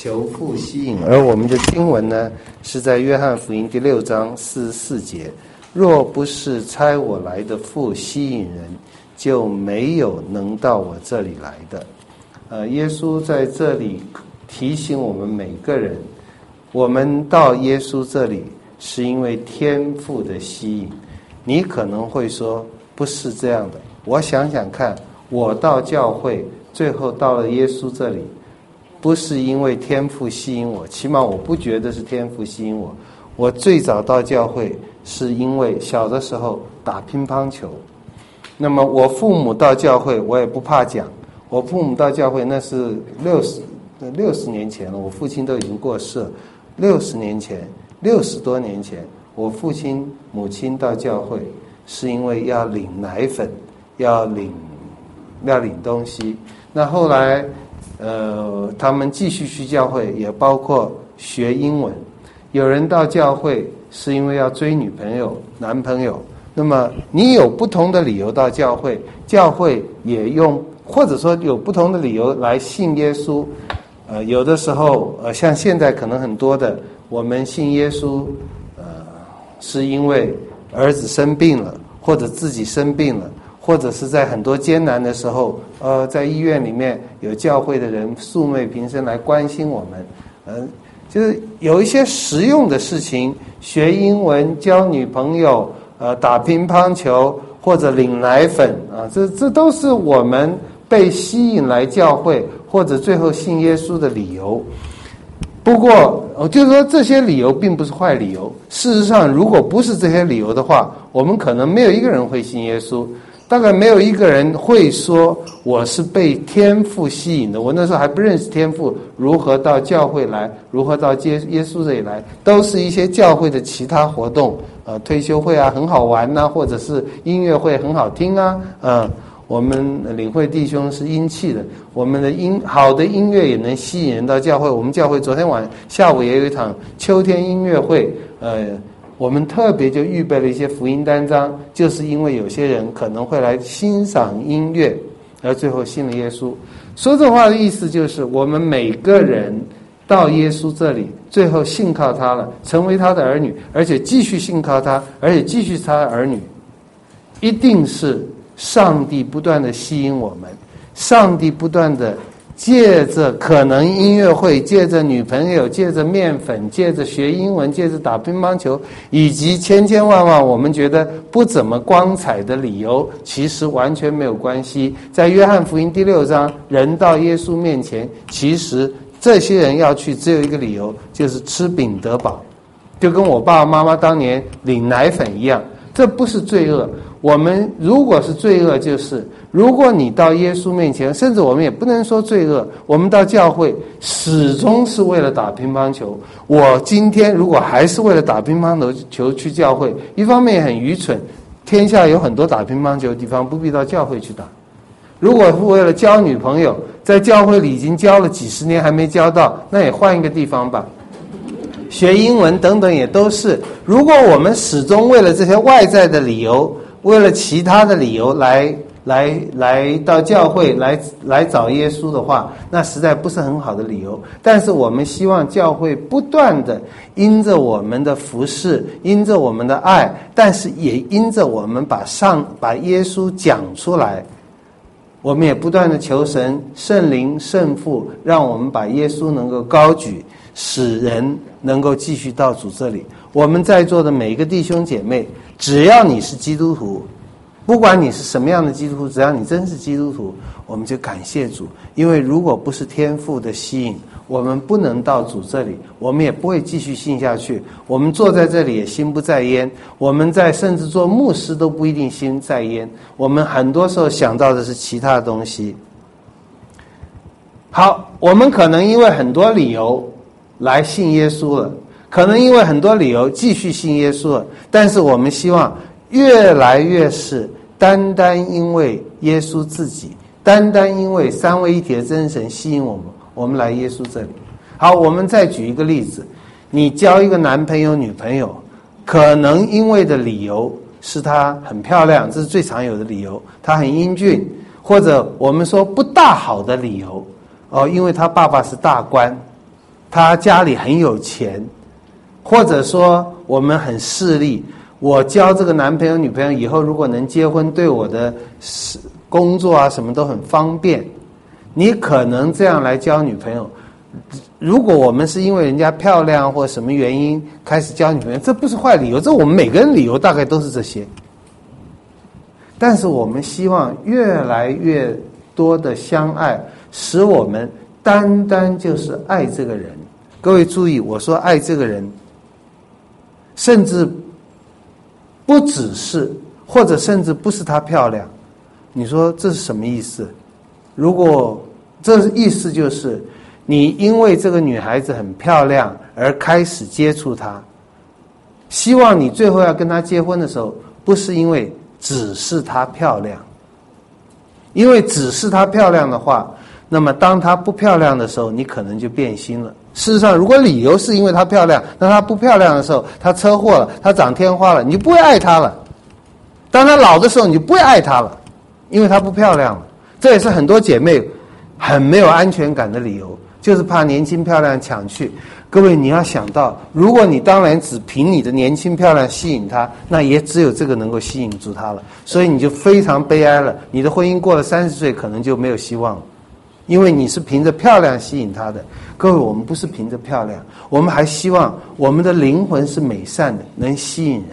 求父吸引。而我们的经文呢，是在约翰福音第6章44节，若不是差我来的父吸引人，就没有能到我这里来的。耶稣在这里提醒我们每个人，我们到耶稣这里是因为天父的吸引。你可能会说，不是这样的。我想想看，我到教会最后到了耶稣这里，不是因为天父吸引我，起码我不觉得是天父吸引我。我最早到教会是因为小的时候打乒乓球。那么我父母到教会，我也不怕讲，我父母到教会那是60年前了，我父亲都已经过世了。60年前，60多年前，我父亲母亲到教会是因为要领奶粉，要领东西。那后来他们继续去教会，也包括学英文。有人到教会是因为要追女朋友男朋友。那么你有不同的理由到教会，教会也用，或者说有不同的理由来信耶稣。有的时候像现在可能很多的，我们信耶稣是因为儿子生病了，或者自己生病了，或者是在很多艰难的时候在医院里面有教会的人素昧平生来关心我们。就是有一些实用的事情，学英文、交女朋友、打乒乓球或者领奶粉这都是我们被吸引来教会或者最后信耶稣的理由。不过就是说这些理由并不是坏理由。事实上，如果不是这些理由的话，我们可能没有一个人会信耶稣，大概没有一个人会说我是被天父吸引的。我那时候还不认识天父，如何到教会来，如何到耶稣这里来，都是一些教会的其他活动，退休会很好玩或者是音乐会很好听我们领会弟兄是音气的，我们的好的音乐也能吸引人到教会。我们教会昨天下午也有一场秋天音乐会，我们特别就预备了一些福音单张，就是因为有些人可能会来欣赏音乐，而最后信了耶稣。说这话的意思就是，我们每个人到耶稣这里，最后信靠他了，成为他的儿女，而且继续信靠他，而且继续是他的儿女，一定是上帝不断的吸引我们，上帝不断的借着可能音乐会，借着女朋友，借着面粉，借着学英文，借着打乒乓球，以及千千万万我们觉得不怎么光彩的理由，其实完全没有关系。在约翰福音第6章，人到耶稣面前，其实这些人要去只有一个理由，就是吃饼得饱，就跟我爸爸妈妈当年领奶粉一样。这不是罪恶。我们如果是罪恶，就是如果你到耶稣面前，甚至我们也不能说罪恶，我们到教会始终是为了打乒乓球。我今天如果还是为了打乒乓球去教会，一方面也很愚蠢，天下有很多打乒乓球的地方，不必到教会去打。如果是为了交女朋友，在教会里已经交了几十年还没交到，那也换一个地方吧。学英文等等也都是，如果我们始终为了这些外在的理由，为了其他的理由来到教会来找耶稣的话，那实在不是很好的理由。但是我们希望教会不断的因着我们的服事，因着我们的爱，但是也因着我们把耶稣讲出来，我们也不断的求神圣灵圣父，让我们把耶稣能够高举，使人能够继续到主这里。我们在座的每一个弟兄姐妹，只要你是基督徒，不管你是什么样的基督徒，只要你真是基督徒，我们就感谢主。因为如果不是天父的吸引，我们不能到主这里，我们也不会继续信下去。我们坐在这里也心不在焉，我们甚至做牧师都不一定心在焉，我们很多时候想到的是其他的东西。好，我们可能因为很多理由来信耶稣了，可能因为很多理由继续信耶稣了，但是我们希望越来越是单单因为耶稣自己，单单因为三位一体的真神吸引我们来耶稣这里。好，我们再举一个例子，你交一个男朋友女朋友，可能因为的理由是她很漂亮，这是最常有的理由，她很英俊，或者我们说不大好的理由因为他爸爸是大官， 他家里很有钱，或者说我们很势利，我交这个男朋友女朋友以后如果能结婚，对我的工作啊什么都很方便，你可能这样来交女朋友。如果我们是因为人家漂亮或什么原因开始交女朋友，这不是坏理由，这我们每个人理由大概都是这些。但是我们希望越来越多的相爱，使我们单单就是爱这个人。各位注意，我说爱这个人，甚至不只是，或者甚至不是她漂亮。你说这是什么意思？如果这意思就是你因为这个女孩子很漂亮而开始接触她，希望你最后要跟她结婚的时候，不是因为只是她漂亮，因为只是她漂亮的话，那么当她不漂亮的时候，你可能就变心了。事实上，如果理由是因为她漂亮，那她不漂亮的时候，她车祸了，她长天花了，你就不会爱她了。当她老的时候，你就不会爱她了，因为她不漂亮了。这也是很多姐妹很没有安全感的理由，就是怕年轻漂亮抢去。各位，你要想到，如果你当然只凭你的年轻漂亮吸引她，那也只有这个能够吸引住她了。所以你就非常悲哀了，你的婚姻过了30岁可能就没有希望了，因为你是凭着漂亮吸引她的。各位，我们不是凭着漂亮，我们还希望我们的灵魂是美善的，能吸引人。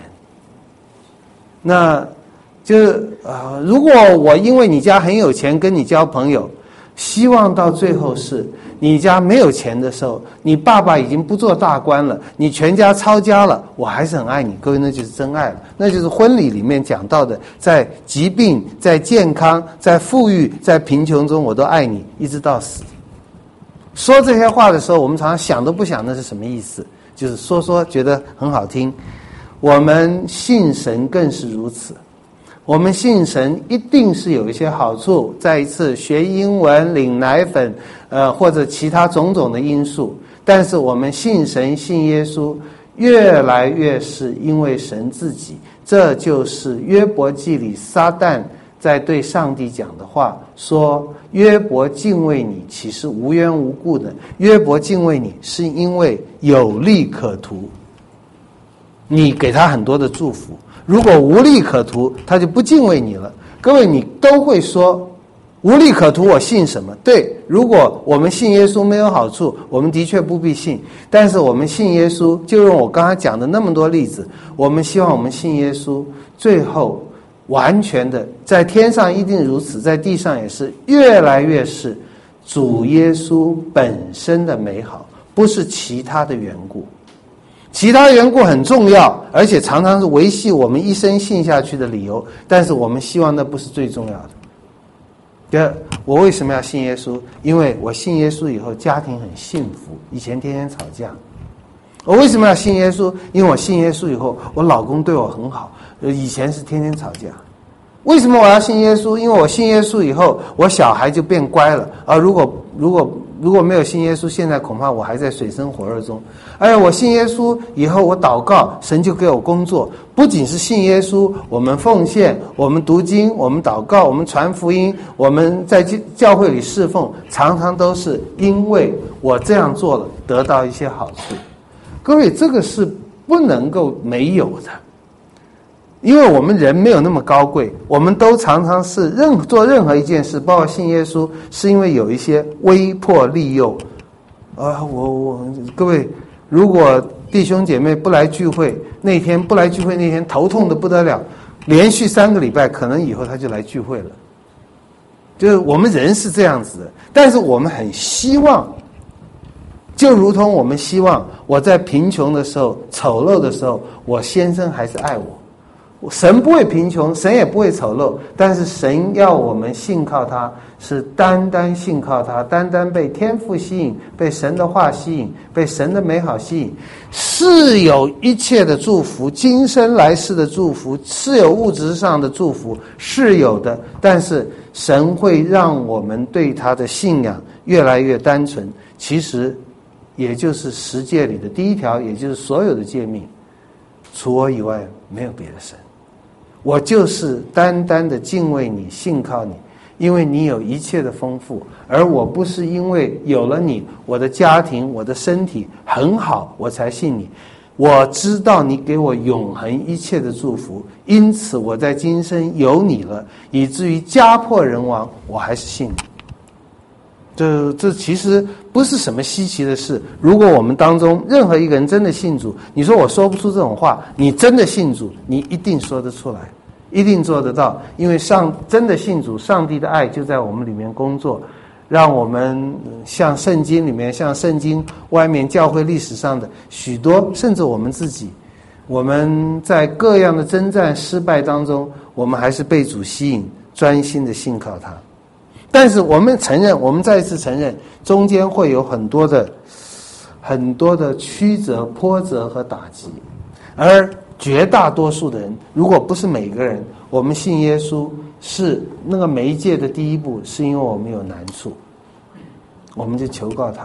那如果我因为你家很有钱跟你交朋友，希望到最后是你家没有钱的时候，你爸爸已经不做大官了，你全家抄家了，我还是很爱你。各位，那就是真爱了，那就是婚礼里面讲到的，在疾病、在健康、在富裕、在贫穷中，我都爱你，一直到死。说这些话的时候，我们常常想都不想那是什么意思，就是说觉得很好听。我们信神更是如此，我们信神一定是有一些好处，再一次学英文、领奶粉，或者其他种种的因素。但是我们信神、信耶稣，越来越是因为神自己。这就是约伯记里撒旦在对上帝讲的话，说约伯敬畏你岂是无缘无故的？约伯敬畏你是因为有利可图，你给他很多的祝福。如果无利可图，他就不敬畏你了。各位，你都会说无利可图，我信什么？对，如果我们信耶稣没有好处，我们的确不必信。但是我们信耶稣，就用我刚才讲的那么多例子，我们希望我们信耶稣，最后完全的在天上一定如此，在地上也是，越来越是主耶稣本身的美好，不是其他的缘故。其他缘故很重要，而且常常是维系我们一生信下去的理由，但是我们希望那不是最重要的。第二，我为什么要信耶稣？因为我信耶稣以后家庭很幸福，以前天天吵架。我为什么要信耶稣？因为我信耶稣以后，我老公对我很好，以前是天天吵架。为什么我要信耶稣？因为我信耶稣以后，我小孩就变乖了。如果没有信耶稣，现在恐怕我还在水深火热中。我信耶稣以后，我祷告，神就给我工作。不仅是信耶稣，我们奉献，我们读经，我们祷告，我们传福音，我们在教会里侍奉，常常都是因为我这样做了，得到一些好处。各位，这个是不能够没有的。因为我们人没有那么高贵，我们都常常是做任何一件事，包括信耶稣，是因为有一些威迫利诱。各位，如果弟兄姐妹不来聚会那天头痛的不得了，连续3个礼拜，可能以后他就来聚会了。就是我们人是这样子的，但是我们很希望，就如同我们希望我在贫穷的时候、丑陋的时候，我先生还是爱我。神不会贫穷，神也不会丑陋，但是神要我们信靠他，是单单信靠他，单单被天父吸引，被神的话吸引，被神的美好吸引，是有一切的祝福，今生来世的祝福，是有物质上的祝福，是有的。但是神会让我们对他的信仰越来越单纯，其实也就是十诫里的第一条，也就是所有的诫命，除我以外没有别的神。我就是单单的敬畏你，信靠你， 因为你有一切的丰富，而我不是因为有了你，我的家庭，我的身体很好，我才信你。我知道你给我永恒一切的祝福，因此我在今生有你了，以至于家破人亡，我还是信你。这其实不是什么稀奇的事。如果我们当中任何一个人真的信主，你说我说不出这种话，你真的信主，你一定说得出来，一定做得到。因为真的信主，上帝的爱就在我们里面工作，让我们像圣经里面，像圣经外面教会历史上的许多，甚至我们自己，我们在各样的征战失败当中，我们还是被主吸引，专心的信靠他。但是我们承认，我们再一次承认，中间会有很多的曲折、波折和打击。而绝大多数的人，如果不是每个人，我们信耶稣是那个媒介的第一步，是因为我们有难处，我们就求告他。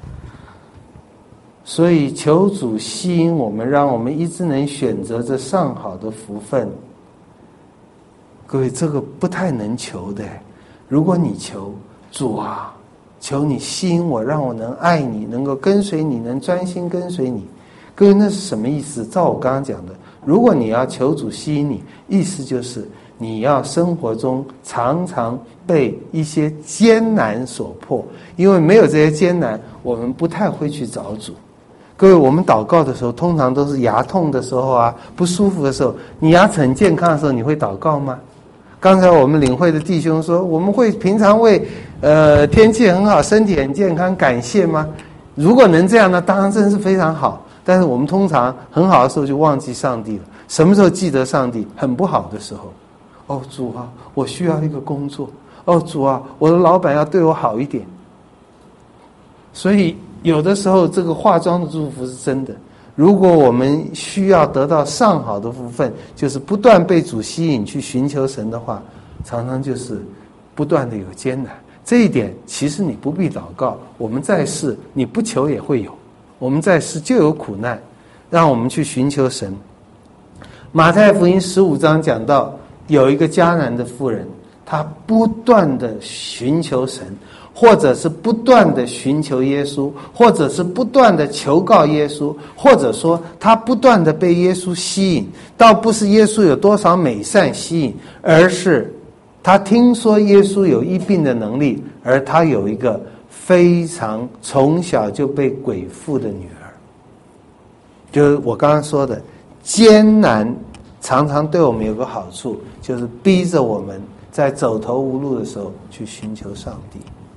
所以求主吸引我们，让我们一直能选择这上好的福分。各位，这个不太能求的。如果你求主啊，求你吸引我，让我能爱你，能够跟随你，能专心跟随你。各位，那是什么意思？照我刚刚讲的，如果你要求主吸引你，意思就是你要生活中常常被一些艰难所迫，因为没有这些艰难，我们不太会去找主。各位，我们祷告的时候，通常都是牙痛的时候啊，不舒服的时候。你牙齿很健康的时候，你会祷告吗？刚才我们领会的弟兄说，我们会平常为天气很好，身体很健康感谢吗？如果能这样呢，当然真是非常好。但是我们通常很好的时候就忘记上帝了。什么时候记得上帝？很不好的时候。哦，主啊，我需要一个工作。哦，主啊，我的老板要对我好一点。所以有的时候这个化妆的祝福是真的。如果我们需要得到上好的福分，就是不断被主吸引去寻求神的话，常常就是不断的有艰难。这一点其实你不必祷告，我们在世你不求也会有，我们在世就有苦难，让我们去寻求神。马太福音15章讲到有一个迦南的妇人，她不断的寻求神，或者是不断的寻求耶稣，或者是不断的求告耶稣，或者说他不断的被耶稣吸引，倒不是耶稣有多少美善吸引，而是他听说耶稣有医病的能力，而他有一个非常从小就被鬼附的女儿。就是我刚刚说的，艰难常常对我们有个好处，就是逼着我们在走投无路的时候去寻求上帝。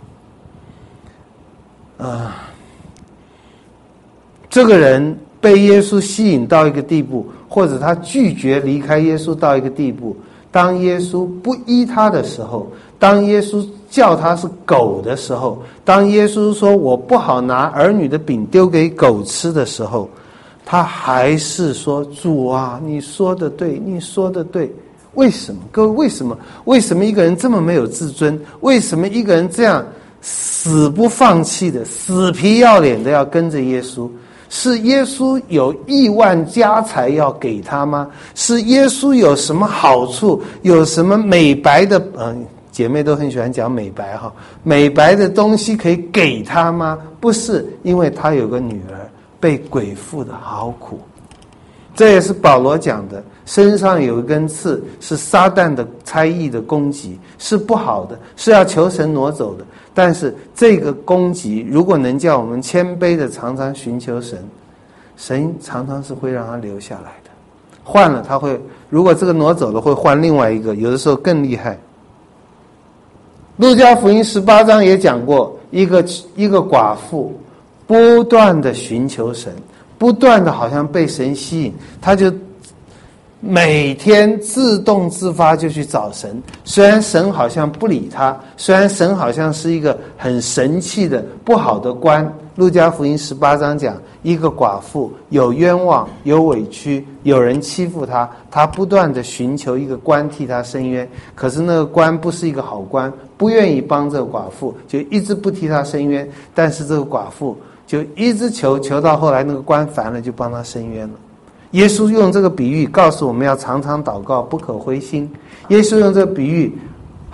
这个人被耶稣吸引到一个地步，或者他拒绝离开耶稣到一个地步，当耶稣不医他的时候，当耶稣叫他是狗的时候，当耶稣说我不好拿儿女的饼丢给狗吃的时候，他还是说主啊，你说的对，你说的对。为什么？各位，为什么一个人这么没有自尊？为什么一个人这样死不放弃的，死皮要脸的要跟着耶稣？是耶稣有亿万家财要给他吗？是耶稣有什么好处，有什么美白的姐妹都很喜欢讲美白哈，美白的东西可以给他吗？不是，因为他有个女儿被鬼附的好苦。这也是保罗讲的，身上有一根刺是撒旦的猜疑的攻击，是不好的，是要求神挪走的。但是这个攻击如果能叫我们谦卑的常常寻求神，神常常是会让他留下来的。换了他会，如果这个挪走了，会换另外一个，有的时候更厉害。路加福音18章也讲过，一个寡妇不断的寻求神，不断的好像被神吸引，他就每天自动自发就去找神。虽然神好像不理他，虽然神好像是一个很神气的不好的官。路加福音18章讲，一个寡妇有冤枉，有委屈，有人欺负他，他不断的寻求一个官替他伸冤，可是那个官不是一个好官，不愿意帮这个寡妇，就一直不替他伸冤。但是这个寡妇就一直求到后来那个官烦了，就帮他伸冤了。耶稣用这个比喻告诉我们要常常祷告，不可灰心。耶稣用这个比喻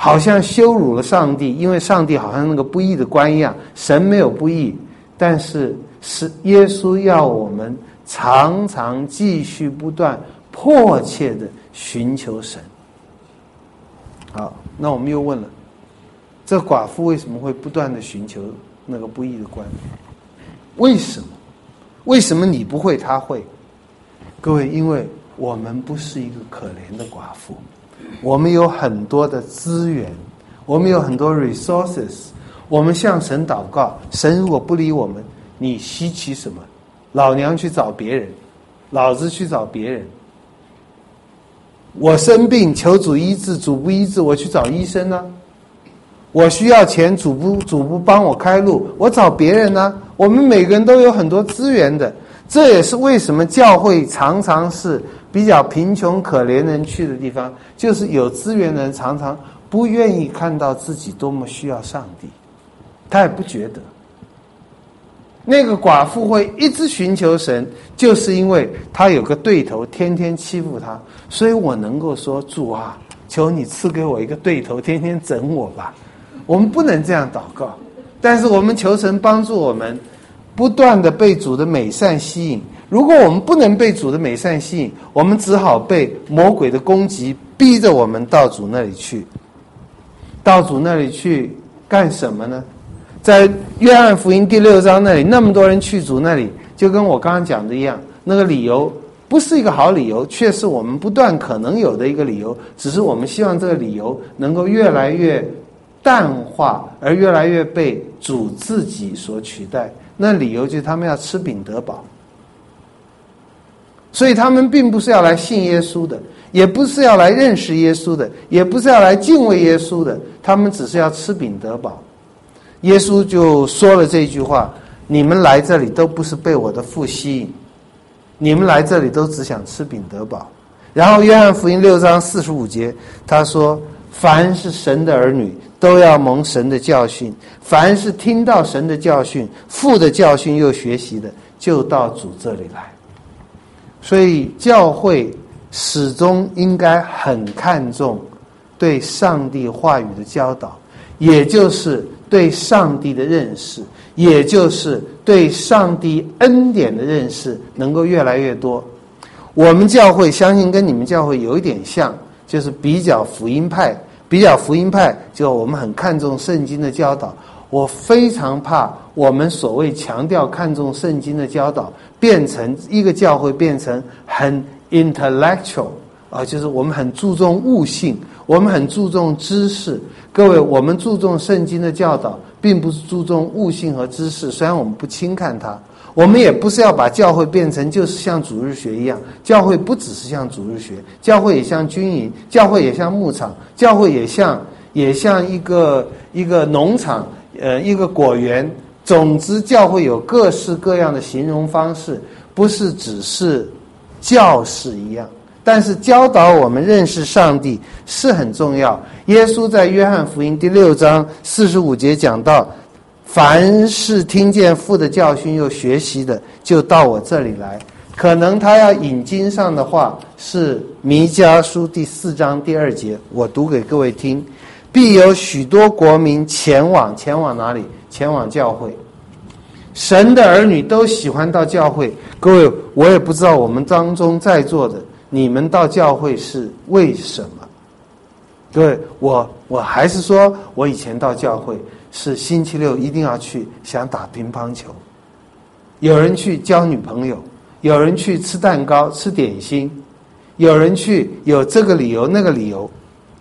好像羞辱了上帝，因为上帝好像那个不义的官一样，神没有不义，但是耶稣要我们常常继续不断迫切的寻求神。好，那我们又问了，这寡妇为什么会不断的寻求那个不义的官？为什么？为什么你不会，他会？各位，因为我们不是一个可怜的寡妇，我们有很多的资源，我们有很多 resources， 我们向神祷告，神如果不理我们，你稀奇什么？老娘去找别人，老子去找别人。我生病求主医治，主不医治，我去找医生啊。我需要钱，主不帮我开路，我找别人啊。我们每个人都有很多资源的，这也是为什么教会常常是比较贫穷可怜人去的地方，就是有资源的人常常不愿意看到自己多么需要上帝，他也不觉得。那个寡妇会一直寻求神，就是因为他有个对头天天欺负他，所以我能够说，主啊，求你赐给我一个对头天天整我吧。我们不能这样祷告，但是我们求神帮助我们不断的被主的美善吸引。如果我们不能被主的美善吸引，我们只好被魔鬼的攻击逼着我们到主那里去。到主那里去干什么呢？在约翰福音第6章那里，那么多人去主那里，就跟我刚刚讲的一样，那个理由不是一个好理由，却是我们不断可能有的一个理由，只是我们希望这个理由能够越来越淡化，而越来越被主自己所取代。那理由就是他们要吃饼得饱，所以他们并不是要来信耶稣的，也不是要来认识耶稣的，也不是要来敬畏耶稣的，他们只是要吃饼得饱。耶稣就说了这句话，你们来这里都不是被我的父吸引，你们来这里都只想吃饼得饱。然后约翰福音6章45节他说，凡是神的儿女都要蒙神的教训，凡是听到神的教训，父的教训又学习的，就到主这里来。所以教会始终应该很看重对上帝话语的教导，也就是对上帝的认识，也就是对上帝恩典的认识能够越来越多。我们教会相信跟你们教会有一点像，就是比较福音派，就我们很看重圣经的教导。我非常怕我们所谓强调看重圣经的教导，变成一个教会变成很 intellectual 就是我们很注重悟性，我们很注重知识。各位，我们注重圣经的教导，并不是注重悟性和知识，虽然我们不轻看它。我们也不是要把教会变成就是像主日学一样，教会不只是像主日学，教会也像军营，教会也像牧场，教会也像一个农场，一个果园。总之，教会有各式各样的形容方式，不是只是教室一样。但是教导我们认识上帝是很重要。耶稣在约翰福音第6章45节讲到，凡是听见父的教训又学习的，就到我这里来。可能他要引经上的话是弥迦书第4章第2节，我读给各位听。必有许多国民前往哪里？前往教会。神的儿女都喜欢到教会。各位，我也不知道我们当中在座的你们到教会是为什么。各位，我还是说我以前到教会是星期六一定要去，想打乒乓球。有人去交女朋友，有人去吃蛋糕吃点心，有人去有这个理由那个理由。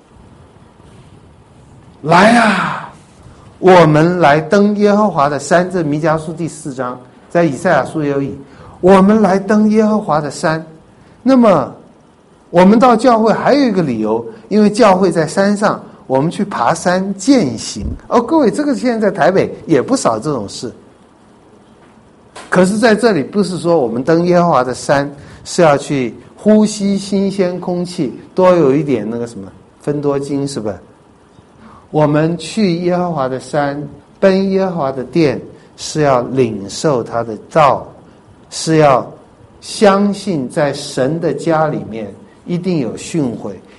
来啊，我们来登耶和华的山。这弥迦书第4章，在以赛亚书也有引。我们来登耶和华的山。那么我们到教会还有一个理由，因为教会在山上，我们去爬山践行。各位，这个现在在台北也不少这种事。可是在这里不是说我们登耶和华的山是要去呼吸新鲜空气，多有一点那个什么芬多精，是吧？我们去耶和华的山，奔耶和华的殿，是要领受他的道，是要相信在神的家里面一定有训诲，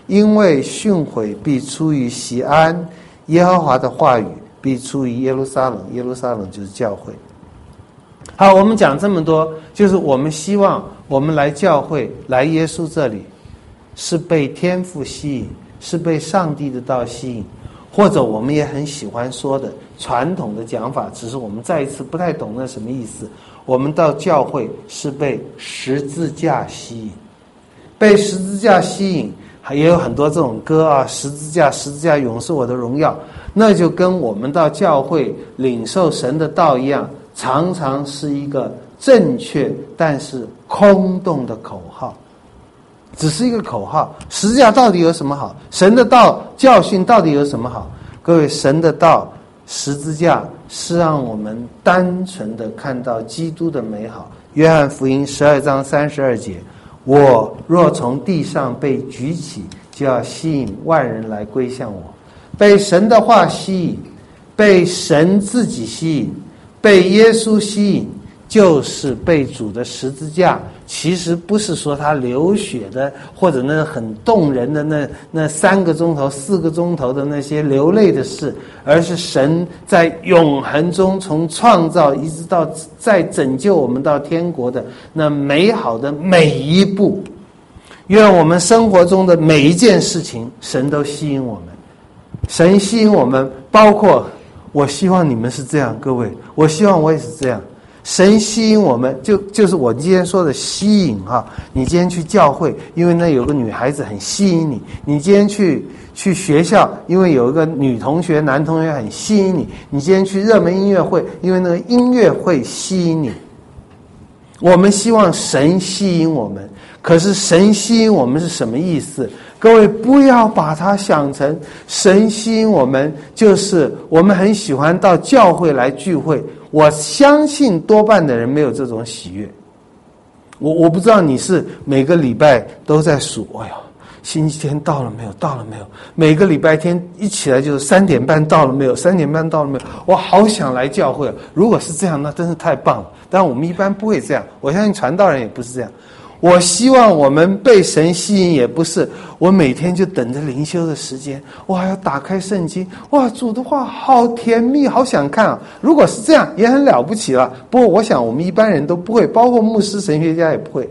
因为训诲必出于锡安，耶和华的话语必出于耶路撒冷。耶路撒冷就是教会。好，我们讲这么多，就是我们希望我们来教会，来耶稣这里，是被天父吸引，是被上帝的道吸引，或者我们也很喜欢说的传统的讲法，只是我们再一次不太懂那什么意思。我们到教会是被十字架吸引，被十字架吸引，也有很多这种歌啊，十字架，十字架永是我的荣耀，那就跟我们到教会领受神的道一样，常常是一个正确但是空洞的口号，只是一个口号。十字架到底有什么好？神的道教训到底有什么好？各位，神的道十字架是让我们单纯的看到基督的美好。约翰福音12章32节，我若从地上被举起，就要吸引万人来归向我。被神的话吸引，被神自己吸引，被耶稣吸引，就是被主的十字架。其实不是说他流血的，或者那很动人的那3个钟头4个钟头的那些流泪的事，而是神在永恒中从创造一直到再拯救我们到天国的那美好的每一步。愿我们生活中的每一件事情，神都吸引我们。神吸引我们，包括我希望你们是这样，各位，我希望我也是这样。神吸引我们，就是我今天说的吸引哈。你今天去教会，因为那有个女孩子很吸引你；你今天去学校，因为有一个女同学、男同学很吸引你；你今天去热门音乐会，因为那个音乐会吸引你。我们希望神吸引我们，可是神吸引我们是什么意思？各位不要把它想成神吸引我们就是我们很喜欢到教会来聚会。我相信多半的人没有这种喜悦。我不知道你是每个礼拜都在数，哎呀，星期天到了没有？到了没有？每个礼拜天一起来就是3点半到了没有？3点半到了没有？我好想来教会。如果是这样，那真是太棒了。但我们一般不会这样，我相信传道人也不是这样。我希望我们被神吸引，也不是我每天就等着灵修的时间，我还要打开圣经，哇，主的话好甜蜜，好想看啊！如果是这样，也很了不起了。不过我想我们一般人都不会，包括牧师、神学家也不会。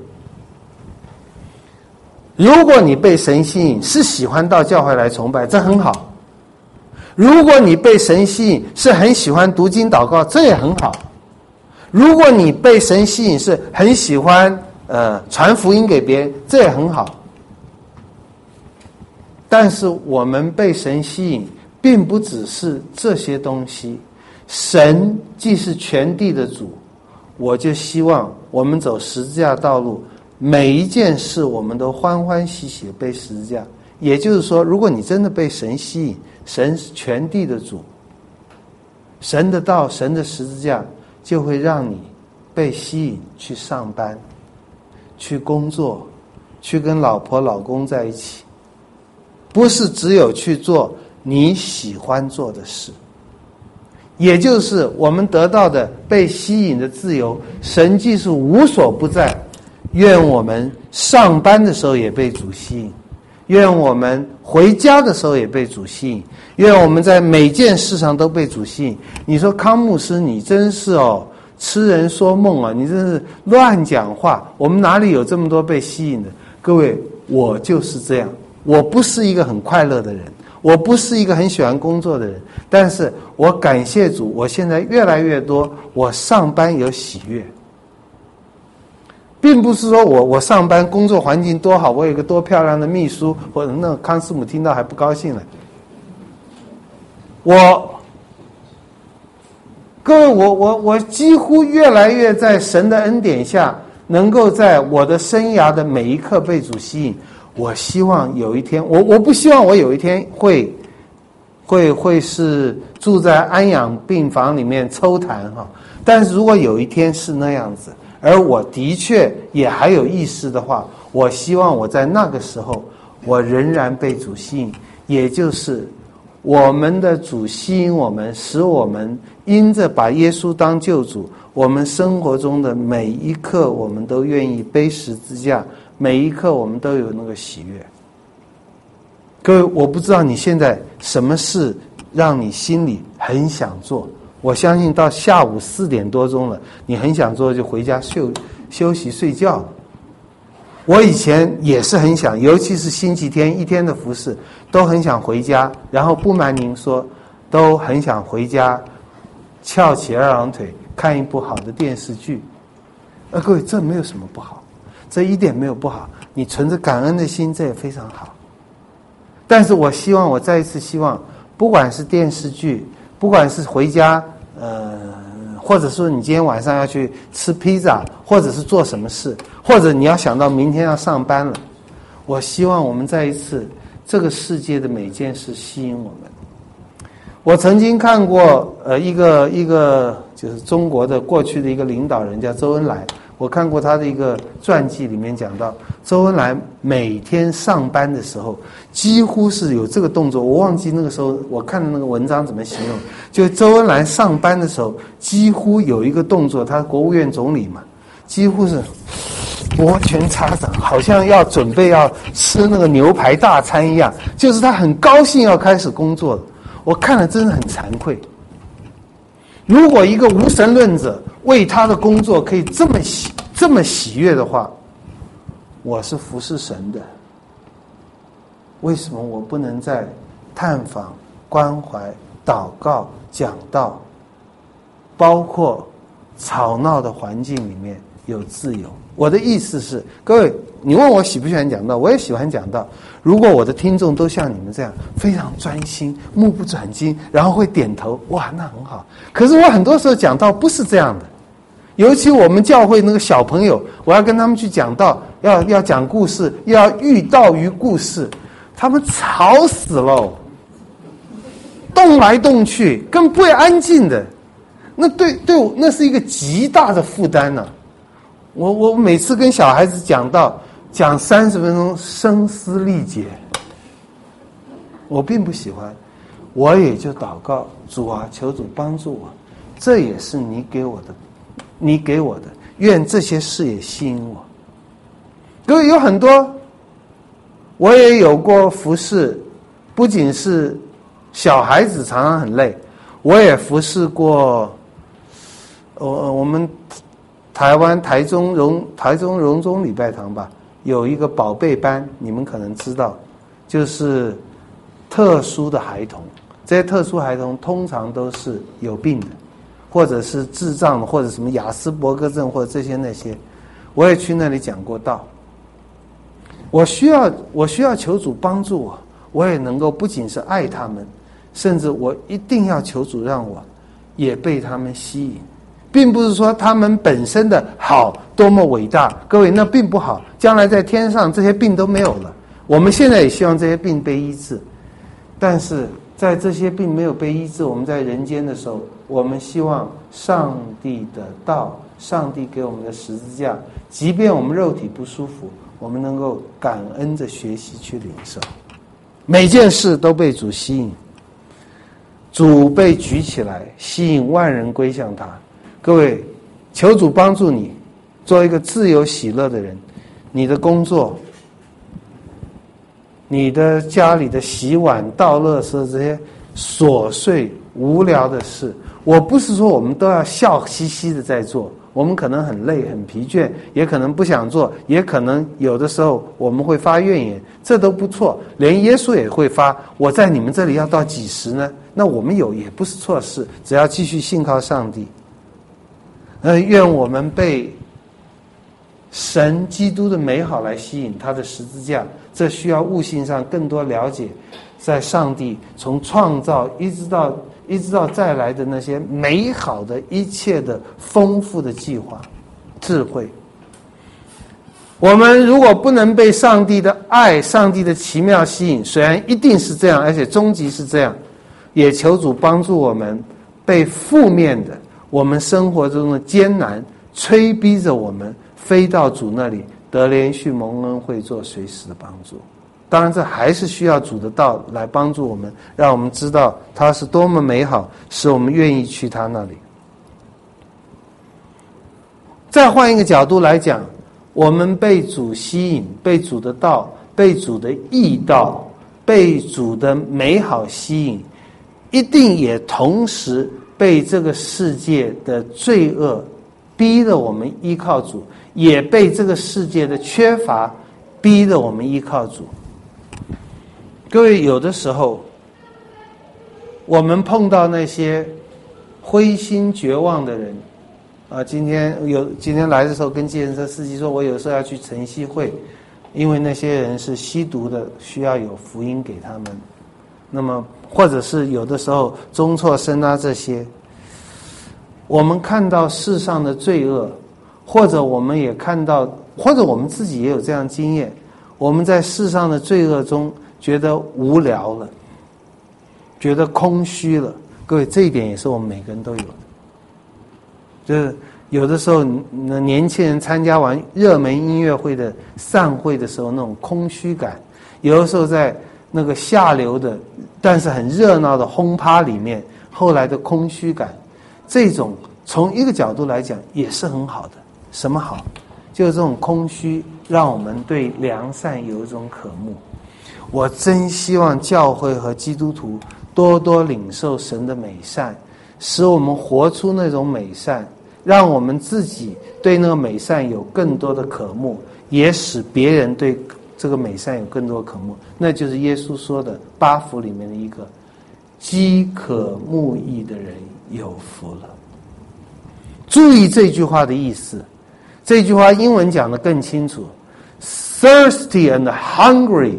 如果你被神吸引，是喜欢到教会来崇拜，这很好。如果你被神吸引，是很喜欢读经祷告，这也很好。如果你被神吸引，是很喜欢传福音给别人，这也很好。但是我们被神吸引，并不只是这些东西。神既是全地的主，我就希望我们走十字架道路，每一件事我们都欢欢喜喜地背十字架。也就是说，如果你真的被神吸引，神是全地的主，神的道，神的十字架就会让你被吸引去上班，去工作，去跟老婆老公在一起，不是只有去做你喜欢做的事。也就是我们得到的被吸引的自由，神既是无所不在，愿我们上班的时候也被主吸引，愿我们回家的时候也被主吸引，愿我们在每件事上都被主吸引。你说康牧师你真是痴人说梦啊，你真是乱讲话，我们哪里有这么多被吸引的？各位，我就是这样。我不是一个很快乐的人，我不是一个很喜欢工作的人，但是我感谢主，我现在越来越多，我上班有喜悦。并不是说我上班工作环境多好，我有一个多漂亮的秘书，或者那个康师母听到还不高兴了。各位，我几乎越来越在神的恩典下，能够在我的生涯的每一刻被主吸引。我希望有一天，我不希望我有一天会是住在安养病房里面抽痰哈。但是如果有一天是那样子，而我的确也还有意识的话，我希望我在那个时候，我仍然被主吸引，也就是我们的主吸引我们，使我们因着把耶稣当救主，我们生活中的每一刻我们都愿意背十字架，每一刻我们都有那个喜悦。 各位，我不知道你现在什么事让你心里很想做。我相信到下午4点多钟了，你很想做就回家休息睡觉。我以前也是很想，尤其是星期天一天的服事，都很想回家。然后不瞒您说，都很想回家，翘起2郎腿看一部好的电视剧。各位，这没有什么不好，这一点没有不好。你存着感恩的心，这也非常好。但是我希望，我再一次希望，不管是电视剧，不管是回家，或者说你今天晚上要去吃披萨，或者是做什么事，或者你要想到明天要上班了，我希望我们再一次，这个世界的每件事吸引我们。我曾经看过一个就是中国的过去的一个领导人叫周恩来，我看过他的一个传记，里面讲到周恩来每天上班的时候几乎是有这个动作，我忘记那个时候我看的那个文章怎么形容，就周恩来上班的时候几乎有一个动作，他国务院总理嘛，几乎是摩拳擦掌，好像要准备要吃那个牛排大餐一样，就是他很高兴要开始工作了。我看了真的很惭愧。如果一个无神论者为他的工作可以这么喜悦的话，我是服侍神的。为什么我不能在探访、关怀、祷告、讲道，包括吵闹的环境里面有自由？我的意思是，各位，你问我喜不喜欢讲道，我也喜欢讲道。如果我的听众都像你们这样非常专心、目不转睛，然后会点头，哇，那很好。可是我很多时候讲道不是这样的，尤其我们教会那个小朋友，我要跟他们去讲道，要讲故事，要寓道于故事，他们吵死了，动来动去，根本不会安静的。那对我那是一个极大的负担呢。我每次跟小孩子讲道，讲30分钟，声嘶力竭，我并不喜欢。我也就祷告，主啊，求主帮助我，这也是你给我的，愿这些事也吸引我。各位，有很多，我也有过服侍，不仅是小孩子常常很累，我也服侍过我们台中荣中礼拜堂吧，有一个宝贝班，你们可能知道，就是特殊的孩童。这些特殊孩童通常都是有病的，或者是智障的，或者什么亚斯伯格症，或者这些那些。我也去那里讲过道。我需要求主帮助我，我也能够不仅是爱他们，甚至我一定要求主让我也被他们吸引。并不是说他们本身的好多么伟大，各位，那并不好，将来在天上这些病都没有了。我们现在也希望这些病被医治，但是在这些病没有被医治，我们在人间的时候，我们希望上帝的道，上帝给我们的十字架，即便我们肉体不舒服，我们能够感恩的学习去领受。每件事都被主吸引，主被举起来，吸引万人归向他。各位，求主帮助你做一个自由喜乐的人。你的工作，你的家里的洗碗倒垃圾这些琐碎无聊的事，我不是说我们都要笑嘻嘻的在做，我们可能很累很疲倦，也可能不想做，也可能有的时候我们会发怨言，这都不错。连耶稣也会发，我在你们这里要到几时呢？那我们有也不是错事，只要继续信靠上帝。愿我们被神基督的美好来吸引，他的十字架，这需要悟性上更多了解，在上帝从创造一直到再来的那些美好的一切的丰富的计划智慧。我们如果不能被上帝的爱、上帝的奇妙吸引，虽然一定是这样，而且终极是这样，也求主帮助我们被负面的我们生活中的艰难催逼着我们飞到主那里，得连续蒙恩惠做随时的帮助。当然这还是需要主的道来帮助我们，让我们知道他是多么美好，使我们愿意去他那里。再换一个角度来讲，我们被主吸引，被主的道，被主的义道被主的美好吸引，一定也同时被这个世界的罪恶逼得我们依靠主，也被这个世界的缺乏逼得我们依靠主。各位，有的时候我们碰到那些灰心绝望的人啊，今天来的时候跟计程车司机说，我有时候要去晨曦会，因为那些人是吸毒的，需要有福音给他们。那么或者是有的时候中辍生啊，这些我们看到世上的罪恶，或者我们也看到，或者我们自己也有这样经验，我们在世上的罪恶中觉得无聊了，觉得空虚了。各位，这一点也是我们每个人都有的，就是有的时候年轻人参加完热门音乐会的散会的时候那种空虚感，有的时候在那个下流的但是很热闹的轰趴里面后来的空虚感，这种从一个角度来讲也是很好的。什么好？就是这种空虚让我们对良善有一种渴慕。我真希望教会和基督徒多多领受神的美善，使我们活出那种美善，让我们自己对那个美善有更多的渴慕，也使别人对这个美善有更多的渴慕。那就是耶稣说的八福里面的一个，饥渴慕义的人有福了。注意这句话的意思，这句话英文讲得更清楚， thirsty and hungry，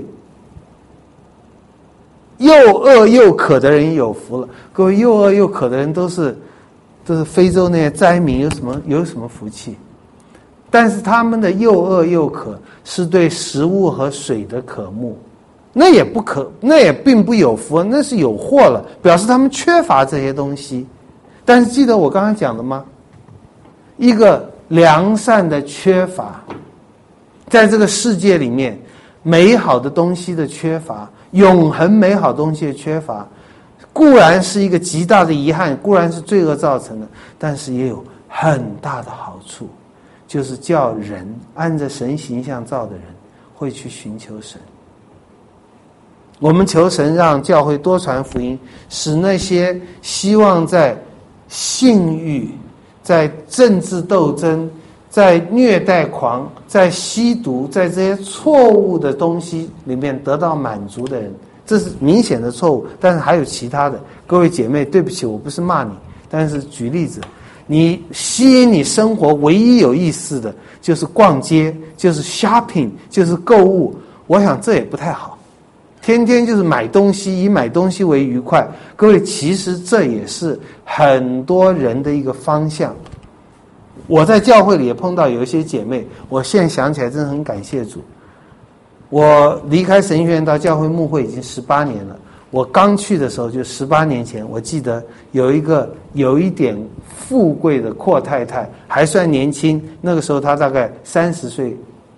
又饿又渴的人有福了。各位，又饿又渴的人都是非洲那些灾民，有什么福气？但是他们的又饿又渴是对食物和水的渴慕，那也并不有福，那是有祸了，表示他们缺乏这些东西。但是记得我刚才讲的吗？一个良善的缺乏，在这个世界里面美好的东西的缺乏，永恒美好东西的缺乏，固然是一个极大的遗憾，固然是罪恶造成的，但是也有很大的好处，就是叫人按着神形象造的人会去寻求神。我们求神让教会多传福音，使那些希望在性欲、在政治斗争、在虐待狂、在吸毒、在这些错误的东西里面得到满足的人，这是明显的错误，但是还有其他的。各位姐妹，对不起，我不是骂你，但是举例子，你吸引你生活唯一有意思的就是逛街，就是 shopping， 就是购物，我想这也不太好。天天就是买东西，以买东西为愉快。各位，其实这也是很多人的一个方向。我在教会里也碰到有一些姐妹，我现在想起来真的很感谢主。我离开神学院到教会牧会已经18年了。我刚去的时候就18年前，我记得有一点富贵的阔太太，还算年轻，那个时候她大概30岁。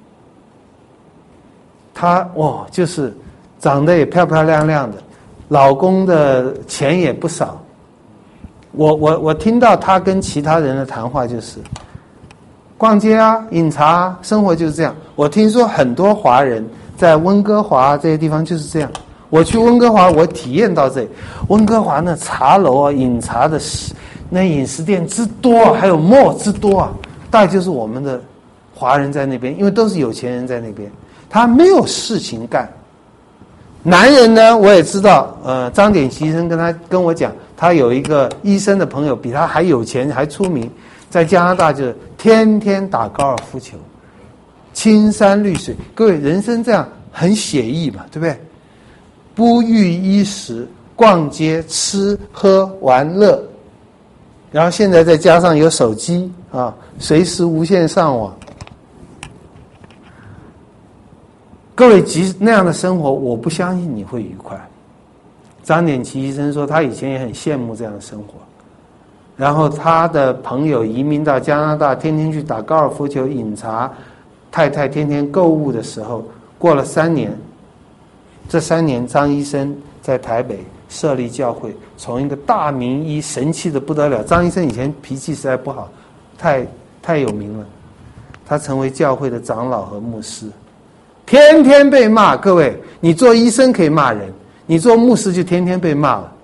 她就是长得也漂漂亮亮的，老公的钱也不少。我听到她跟其他人的谈话就是逛街啊、饮茶啊，生活就是这样。我听说很多华人在温哥华这些地方就是这样。我去温哥华，我体验到这里，温哥华那茶楼啊、饮茶的那饮食店之多，还有 mall 之多啊，大概就是我们的华人在那边，因为都是有钱人在那边，他没有事情干。男人呢，我也知道，张典奇医生跟我讲，他有一个医生的朋友比他还有钱还出名，在加拿大就是天天打高尔夫球，青山绿水。各位，人生这样很写意嘛，对不对？不寓衣食，逛街、吃喝玩乐，然后现在再加上有手机啊，随时无线上网。各位，即使那样的生活，我不相信你会愉快。张典奇医生说，他以前也很羡慕这样的生活。然后他的朋友移民到加拿大，天天去打高尔夫球、饮茶，太太天天购物的时候，过了3年。这3年，张医生在台北设立教会，从一个大名医，神气的不得了。张医生以前脾气实在不好，太有名了。他成为教会的长老和牧师。 天天被骂。各位，你做医生可以骂人，你做牧师就天天被骂了。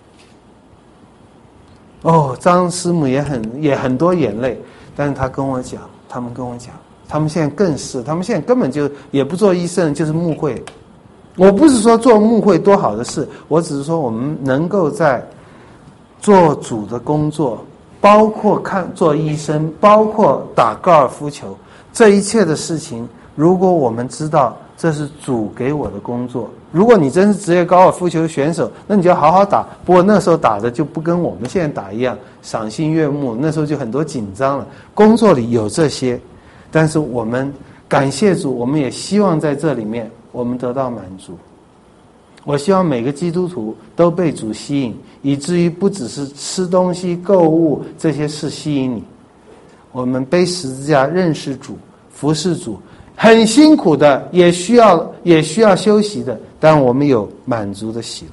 哦，张师母也很多眼泪，但是他跟我讲，他们跟我讲，他们现在更是，他们现在根本就也不做医生，就是牧会。我不是说做牧会多好的事，我只是说我们能够在做主的工作，包括做医生，包括打高尔夫球，这一切的事情，如果我们知道这是主给我的工作，如果你真是职业高尔夫球选手，那你就要好好打。不过那时候打的就不跟我们现在打一样赏心悦目，那时候就很多紧张了。工作里有这些，但是我们感谢主，我们也希望在这里面我们得到满足。我希望每个基督徒都被主吸引，以至于不只是吃东西、购物这些事吸引你。我们背十字架认识主、服侍主，很辛苦的，也需要休息的，但我们有满足的喜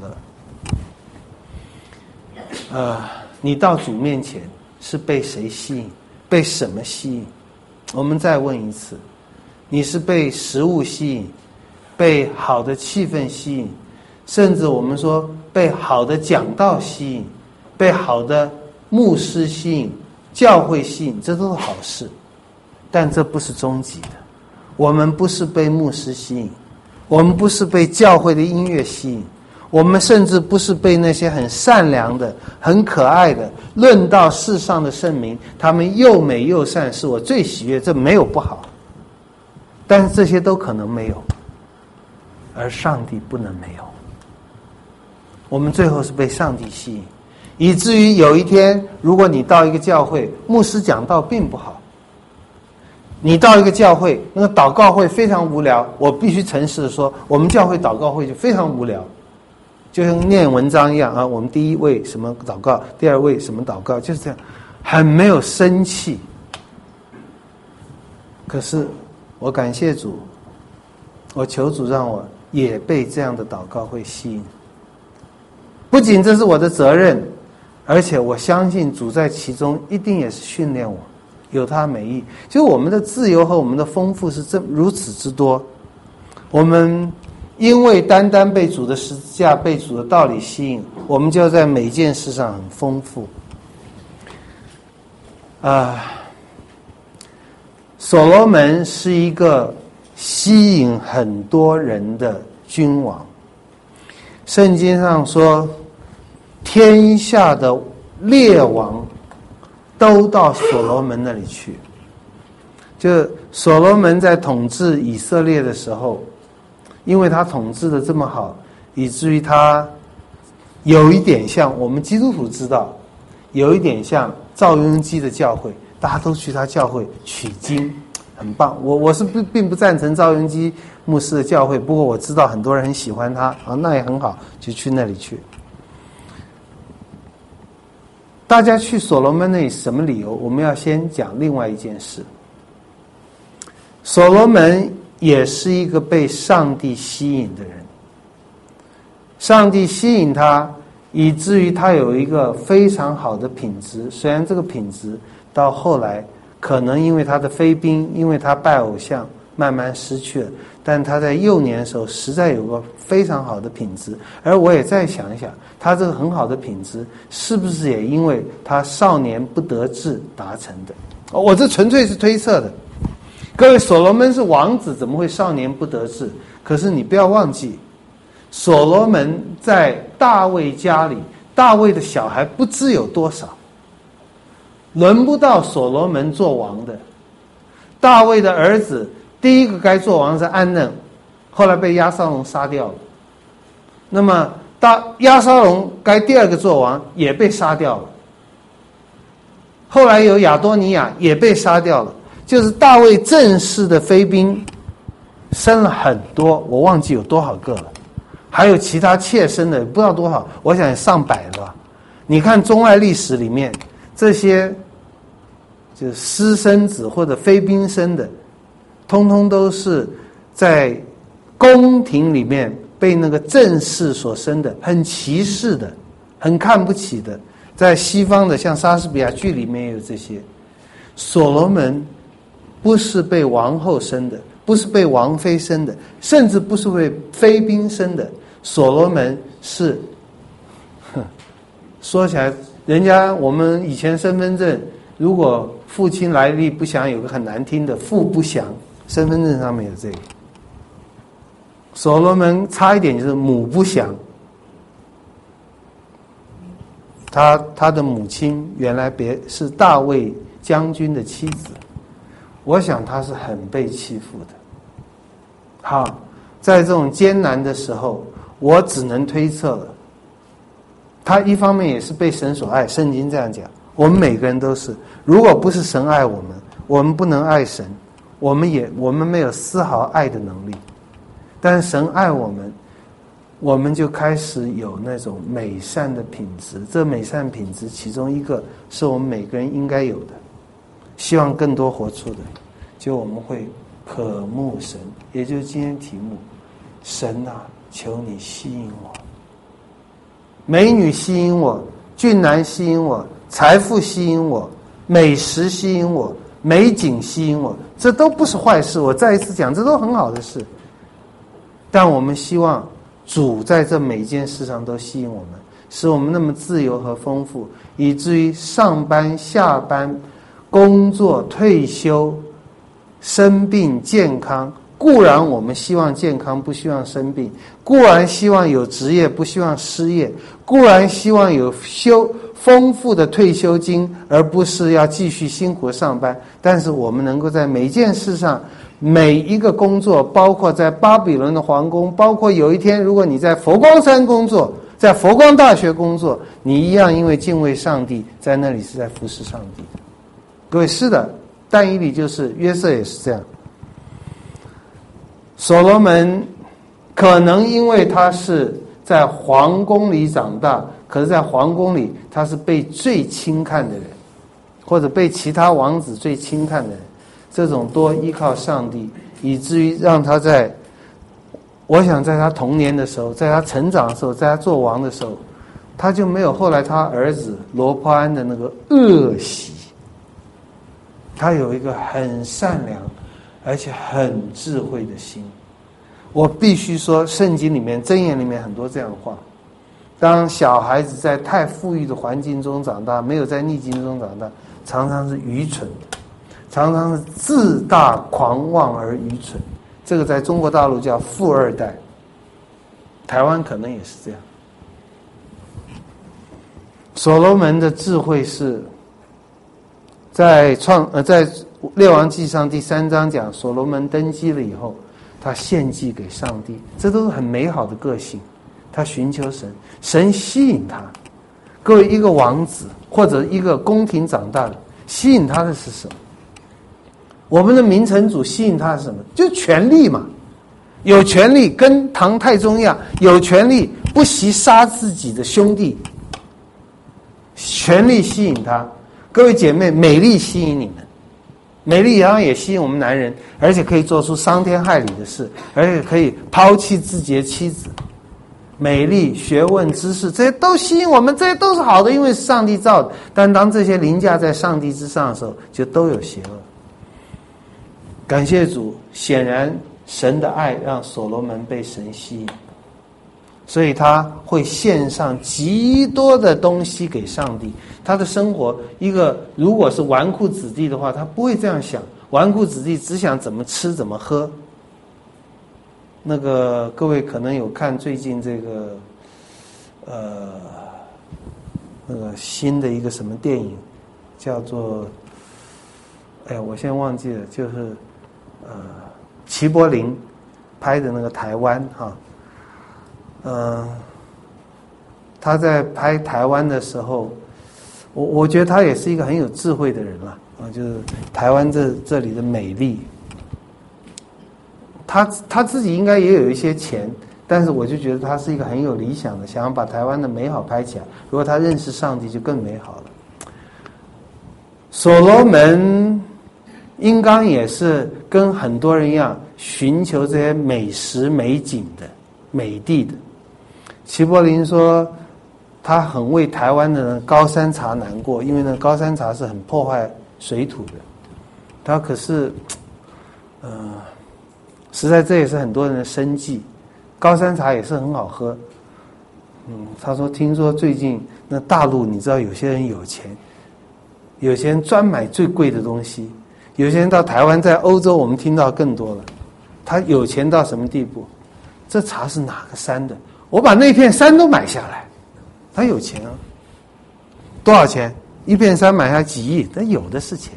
乐。你到主面前是被谁吸引？被什么吸引？我们再问一次，你是被食物吸引，被好的气氛吸引，甚至我们说被好的讲道吸引，被好的牧师吸引，教会吸引，这都是好事，但这不是终极的。我们不是被牧师吸引，我们不是被教会的音乐吸引，我们甚至不是被那些很善良的、很可爱的论到世上的圣名，他们又美又善，是我最喜悦，这没有不好，但是这些都可能没有，而上帝不能没有。我们最后是被上帝吸引，以至于有一天，如果你到一个教会，牧师讲道并不好，你到一个教会，那个祷告会非常无聊，我必须诚实的说，我们教会祷告会就非常无聊，就像念文章一样啊，我们第一位什么祷告，第二位什么祷告，就是这样，很没有生气。可是我感谢主，我求主让我也被这样的祷告会吸引。不仅这是我的责任，而且我相信主在其中一定也是训练我，有他美意。就我们的自由和我们的丰富是如此之多，我们因为单单被主的十字架、被主的道理吸引，我们就在每件事上很丰富。所罗门是一个吸引很多人的君王。圣经上说，天下的列王都到所罗门那里去。就所罗门在统治以色列的时候，因为他统治的这么好，以至于他有一点像我们基督徒知道，有一点像赵雍基的教会，大家都去他教会取经，很棒。我是并不赞成赵雍基牧师的教会，不过我知道很多人很喜欢他啊，那也很好，就去那里去。大家去所罗门那里什么理由？我们要先讲另外一件事。所罗门也是一个被上帝吸引的人，上帝吸引他，以至于他有一个非常好的品质。虽然这个品质到后来可能因为他的非兵，因为他拜偶像慢慢失去了，但他在幼年的时候实在有个非常好的品质。而我也再想一想，他这个很好的品质是不是也因为他少年不得志达成的？我这纯粹是推测的。各位，所罗门是王子，怎么会少年不得志？可是你不要忘记，所罗门在大卫家里，大卫的小孩不知有多少，轮不到所罗门做王的。大卫的儿子第一个该做王是安嫩，后来被押沙龙杀掉了。那么押沙龙该第二个做王也被杀掉了，后来有亚多尼亚也被杀掉了。就是大卫正式的妃嫔生了很多，我忘记有多少个了，还有其他妾生的不知道多少，我想上百了吧。你看中外历史里面这些就是私生子或者妃嫔生的，通通都是在宫廷里面被那个正室所生的，很歧视的，很看不起的。在西方的像莎士比亚剧里面也有这些。所罗门不是被王后生的， 不是被王妃生的，甚至不是被妃嫔生的。所罗门是，说起来，人家我们以前身份证，如果父亲来历不详，有个很难听的父不详，身份证上面有这个。所罗门差一点就是母不详，他的母亲原来是大卫将军的妻子，我想他是很被欺负的。好，在这种艰难的时候，我只能推测了，他一方面也是被神所爱，圣经这样讲，我们每个人都是，如果不是神爱我们，我们不能爱神，我们没有丝毫爱的能力。但是神爱我们，我们就开始有那种美善的品质。这美善品质其中一个是我们每个人应该有的，希望更多活出的，就我们会渴慕神，也就是今天题目，神啊，求你吸引我，美女吸引我，俊男吸引我，财富吸引我，美食吸引我，美景吸引我，这都不是坏事，我再一次讲，这都很好的事。但我们希望主在这每件事上都吸引我们，使我们那么自由和丰富，以至于上班下班、工作退休、生病健康，固然我们希望健康，不希望生病，固然希望有职业，不希望失业，固然希望有丰富的退休金，而不是要继续辛苦上班，但是我们能够在每件事上，每一个工作，包括在巴比伦的皇宫，包括有一天如果你在佛光山工作，在佛光大学工作，你一样因为敬畏上帝，在那里是在服侍上帝的。各位，是的，但以理就是，约瑟也是这样。所罗门可能因为他是在皇宫里长大，可是在皇宫里他是被最轻看的人，或者被其他王子最轻看的人，这种多依靠上帝，以至于让他我想在他童年的时候，在他成长的时候，在他做王的时候，他就没有后来他儿子罗波安的那个恶习。他有一个很善良而且很智慧的心。我必须说，圣经里面箴言里面很多这样的话，当小孩子在太富裕的环境中长大，没有在逆境中长大，常常是愚蠢的，常常是自大狂妄而愚蠢。这个在中国大陆叫富二代，台湾可能也是这样。所罗门的智慧是在列王纪上第3章讲，所罗门登基了以后，他献祭给上帝，这都是很美好的个性。他寻求神，神吸引他。各位，一个王子或者一个宫廷长大的，吸引他的是什么？我们的明成祖吸引他是什么？就是权力嘛，有权力，跟唐太宗一样，有权力不惜杀自己的兄弟，权力吸引他。各位姐妹，美丽吸引你们，美丽然后也吸引我们男人，而且可以做出伤天害理的事，而且可以抛弃自己的妻子。美丽、学问、知识，这些都吸引我们，这些都是好的，因为是上帝造的。但当这些凌驾在上帝之上的时候，就都有邪恶。感谢主，显然神的爱让所罗门被神吸引，所以他会献上极多的东西给上帝。他的生活，一个如果是纨绔子弟的话，他不会这样想。纨绔子弟只想怎么吃怎么喝。那个各位可能有看最近这个那个新的一个什么电影，叫做我现在忘记了，就是齐柏林拍的那个台湾他在拍台湾的时候，我觉得他也是一个很有智慧的人了就是台湾这里的美丽，他自己应该也有一些钱，但是我就觉得他是一个很有理想的，想要把台湾的美好拍起来。如果他认识上帝，就更美好了。所罗门应当也是跟很多人一样，寻求这些美食美景的美地的。齐柏林说他很为台湾的高山茶难过，因为那高山茶是很破坏水土的。他可是实在这也是很多人的生计。高山茶也是很好喝。他说听说最近那大陆你知道有些人有钱，有些人专买最贵的东西，有些人到台湾在欧洲我们听到更多了。他有钱到什么地步？这茶是哪个山的？我把那片山都买下来。他有钱啊。多少钱？一片山买下几亿，他有的是钱。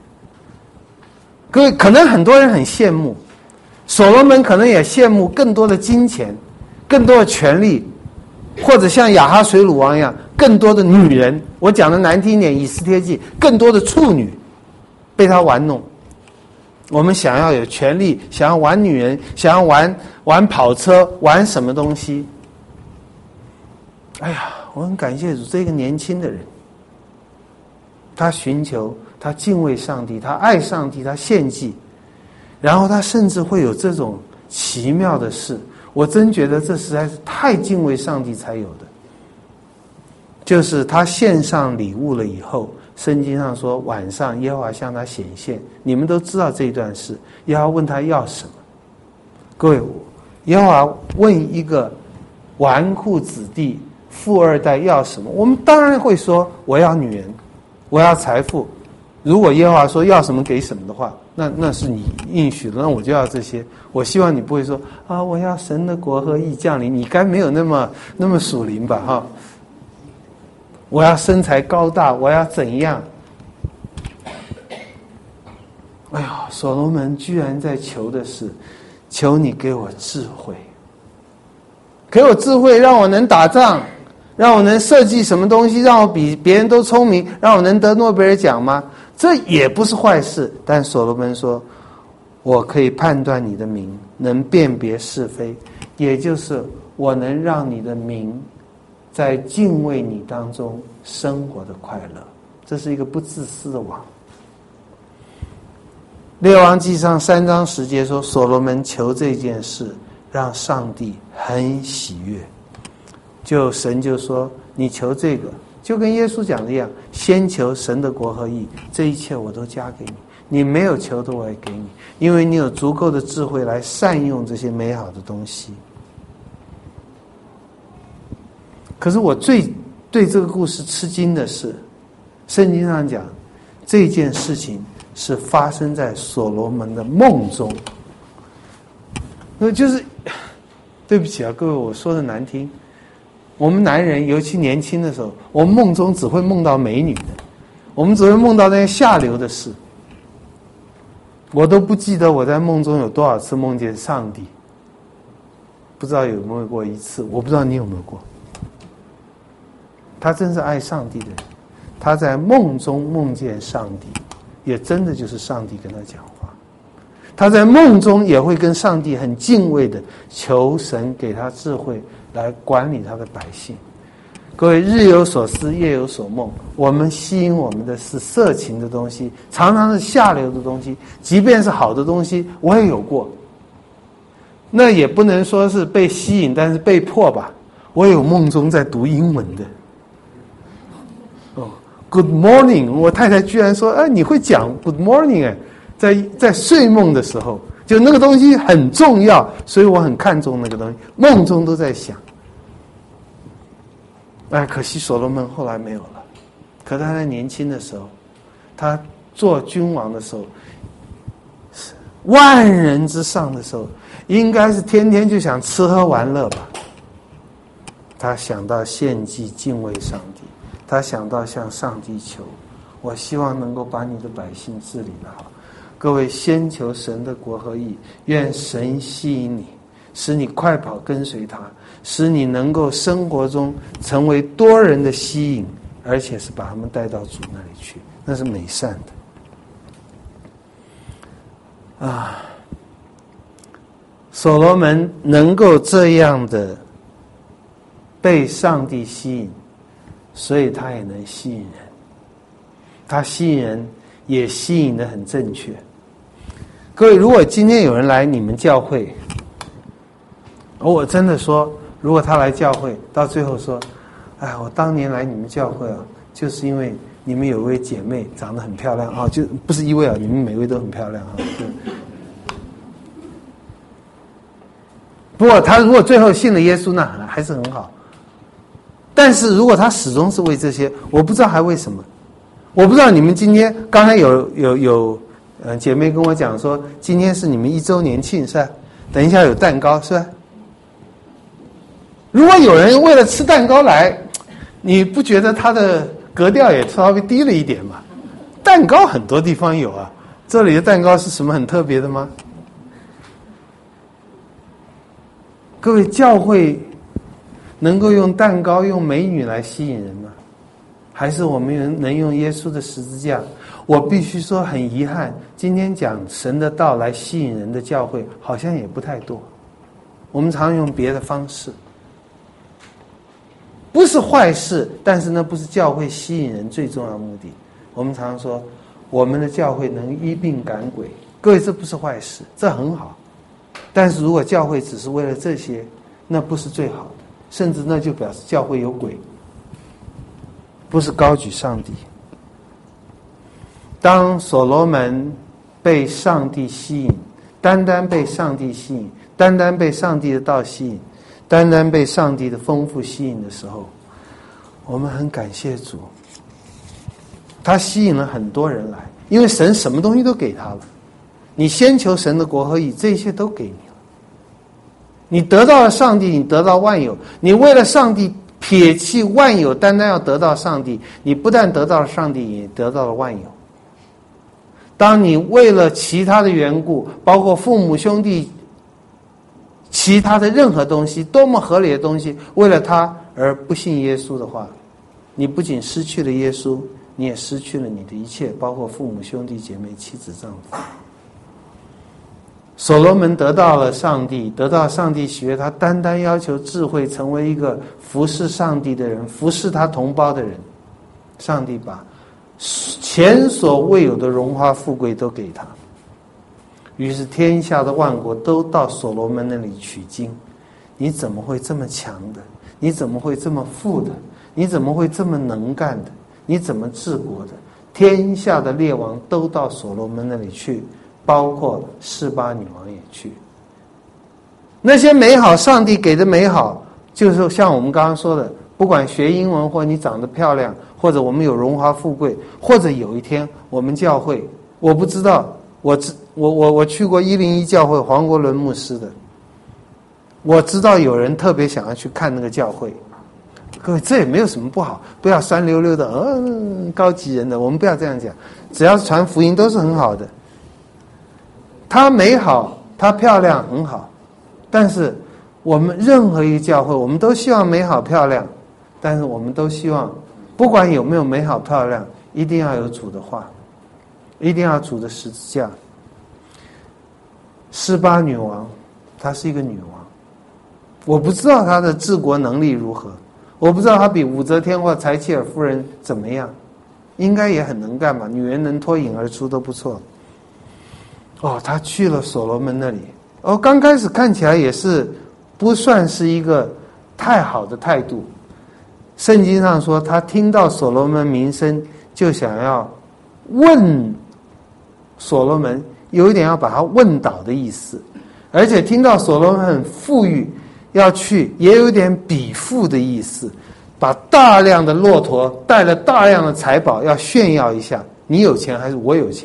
各位，可能很多人很羡慕，所罗门可能也羡慕更多的金钱，更多的权利，或者像亚哈水鲁王一样，更多的女人。我讲的难听一点，以斯帖记，更多的处女被他玩弄。我们想要有权利，想要玩女人，想要玩跑车，玩什么东西？哎呀，我很感谢主，这个年轻的人，他寻求，他敬畏上帝，他爱上帝，他献祭，然后他甚至会有这种奇妙的事。我真觉得这实在是太敬畏上帝才有的。就是他献上礼物了以后，圣经上说晚上耶和华向他显现，你们都知道这一段事。耶和华问他要什么？各位，耶和华问一个纨绔子弟富二代要什么？我们当然会说我要女人，我要财富。如果耶和华说要什么给什么的话，那是你应许的，那我就要这些。我希望你不会说啊，我要神的国和义降临，你该没有那么属灵吧哈？我要身材高大，我要怎样？哎呀，所罗门居然在求的是，求你给我智慧，给我智慧，让我能打仗，让我能设计什么东西，让我比别人都聪明，让我能得诺贝尔奖吗？这也不是坏事。但所罗门说，我可以判断你的名，能辨别是非，也就是我能让你的名在敬畏你当中生活的快乐。这是一个不自私的王。列王纪上3章10节说，所罗门求这件事，让上帝很喜悦。神就说，你求这个，就跟耶稣讲的一样，先求神的国和义，这一切我都加给你。你没有求的我也给你，因为你有足够的智慧来善用这些美好的东西。可是我最对这个故事吃惊的是，圣经上讲这件事情是发生在所罗门的梦中。就是对不起啊，各位，我说的难听，我们男人尤其年轻的时候，我们梦中只会梦到美女的，我们只会梦到那些下流的事。我都不记得我在梦中有多少次梦见上帝，不知道有没有过一次，我不知道你有没有过。他真是爱上帝的人，他在梦中梦见上帝，也真的就是上帝跟他讲话。他在梦中也会跟上帝很敬畏的求神给他智慧来管理他的百姓。各位，日有所思夜有所梦，我们吸引我们的是色情的东西，常常是下流的东西，即便是好的东西我也有过，那也不能说是被吸引，但是被迫吧。我有梦中在读英文的Good morning， 我太太居然说你会讲 Good morning 在睡梦的时候，就那个东西很重要，所以我很看重那个东西，梦中都在想。可惜所罗门后来没有了。可他在年轻的时候，他做君王的时候，万人之上的时候，应该是天天就想吃喝玩乐吧。他想到献祭敬畏上帝，他想到向上帝求，我希望能够把你的百姓治理得好。各位，先求神的国和义，愿神吸引你，使你快跑跟随他，使你能够生活中成为多人的吸引，而且是把他们带到主那里去，那是美善的。所罗门能够这样的被上帝吸引，所以他也能吸引人。他吸引人也吸引得很正确。各位，如果今天有人来你们教会，我真的说，如果他来教会到最后说，我当年来你们教会就是因为你们有位姐妹长得很漂亮就不是一位你们每位都很漂亮不过他如果最后信了耶稣，那还是很好。但是如果他始终是为这些，我不知道还为什么。我不知道你们今天刚才有姐妹跟我讲说，今天是你们1周年庆是吧？等一下有蛋糕是吧？如果有人为了吃蛋糕来，你不觉得他的格调也稍微低了一点吗？蛋糕很多地方有啊，这里的蛋糕是什么很特别的吗？各位，教会能够用蛋糕、用美女来吸引人吗？还是我们能用耶稣的十字架？我必须说很遗憾，今天讲神的道来吸引人的教会好像也不太多。我们常用别的方式，不是坏事，但是那不是教会吸引人最重要的目的。我们常说我们的教会能医病赶鬼，各位，这不是坏事，这很好。但是如果教会只是为了这些，那不是最好的，甚至那就表示教会有鬼，不是高举上帝。当所罗门被上帝吸引，单单被上帝吸引，单单被上帝的道吸引，单单被上帝的丰富吸引的时候，我们很感谢主，他吸引了很多人来，因为神什么东西都给他了。你先求神的国和义，这一切都给你了。你得到了上帝，你得到万有。你为了上帝撇弃万有，单单要得到上帝，你不但得到了上帝，也得到了万有。当你为了其他的缘故，包括父母兄弟其他的任何东西，多么合理的东西，为了他而不信耶稣的话，你不仅失去了耶稣，你也失去了你的一切，包括父母兄弟姐妹妻子丈夫。所罗门得到了上帝，得到上帝喜悦，他单单要求智慧，成为一个服侍上帝的人，服侍他同胞的人。上帝把前所未有的荣华富贵都给他，于是天下的万国都到所罗门那里取经。你怎么会这么强的？你怎么会这么富的？你怎么会这么能干的？你怎么治国的？天下的列王都到所罗门那里去，包括示巴女王也去。那些美好，上帝给的美好，就是像我们刚刚说的，不管学英文，或你长得漂亮，或者我们有荣华富贵，或者有一天我们教会，我不知道，我去过101教会黄国伦牧师的，我知道有人特别想要去看那个教会。各位，这也没有什么不好，不要酸溜溜的，高级人的，我们不要这样讲，只要是传福音都是很好的。它美好，它漂亮，很好。但是我们任何一个教会，我们都希望美好漂亮，但是我们都希望，不管有没有美好漂亮，一定要有主的话，一定要主的十字架。示巴女王，她是一个女王，我不知道她的治国能力如何，我不知道她比武则天或柴契尔夫人怎么样，应该也很能干吧，女人能脱颖而出都不错。她去了所罗门那里，刚开始看起来也是不算是一个太好的态度。圣经上说，他听到所罗门名声，就想要问所罗门，有一点要把他问倒的意思，而且听到所罗门很富裕，要去也有点比富的意思，把大量的骆驼带了大量的财宝要炫耀一下，你有钱还是我有钱。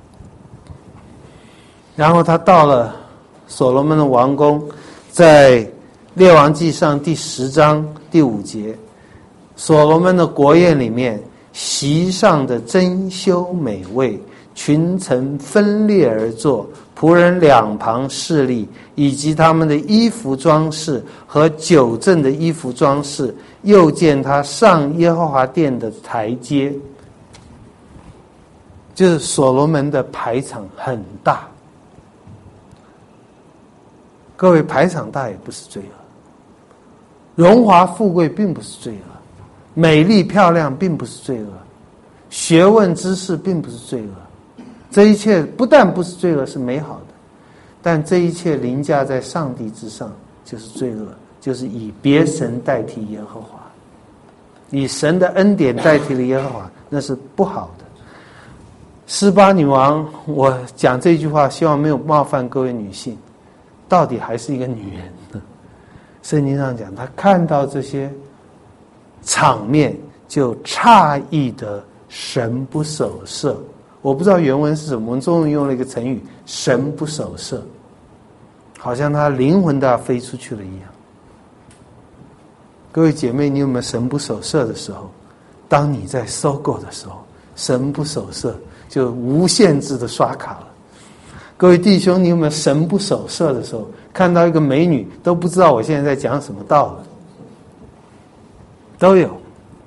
然后他到了所罗门的王宫，在列王纪上第10章第5节，所罗门的国宴里面，席上的珍馐美味，群臣分列而坐，仆人两旁侍立，以及他们的衣服装饰和酒政的衣服装饰，又见他上耶和华殿的台阶。就是所罗门的排场很大。各位，排场大也不是罪恶，荣华富贵并不是罪恶，美丽漂亮并不是罪恶，学问知识并不是罪恶，这一切不但不是罪恶，是美好的，但这一切凌驾在上帝之上就是罪恶，就是以别神代替耶和华，以神的恩典代替了耶和华，那是不好的。示巴女王，我讲这句话希望没有冒犯各位女性， 到底还是一个女人呢？圣经上讲，他看到这些场面就诧异的神不守舍。我不知道原文是什么，我们中文用了一个成语“神不守舍”，好像他灵魂都要飞出去了一样。各位姐妹，你有没有神不守舍的时候？当你在收购的时候，神不守舍就无限制的刷卡了。各位弟兄，你有没有神不守舍的时候？看到一个美女都不知道我现在在讲什么道了，都有。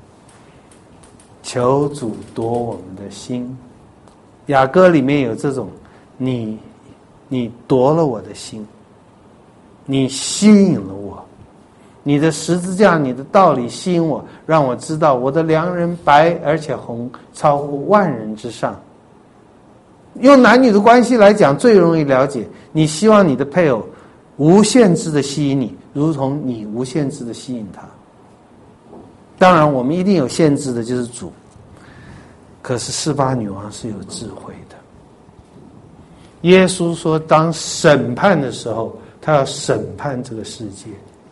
求主夺我们的心。雅歌里面有这种，你夺了我的心，你吸引了我，你的十字架，你的道理吸引我，让我知道我的良人白而且红，超乎万人之上。用男女的关系来讲，最容易了解，你希望你的配偶无限制的吸引你，如同你无限制的吸引他。当然我们一定有限制的，就是主。可是示巴女王是有智慧的。耶稣说，当审判的时候，他要审判这个世界，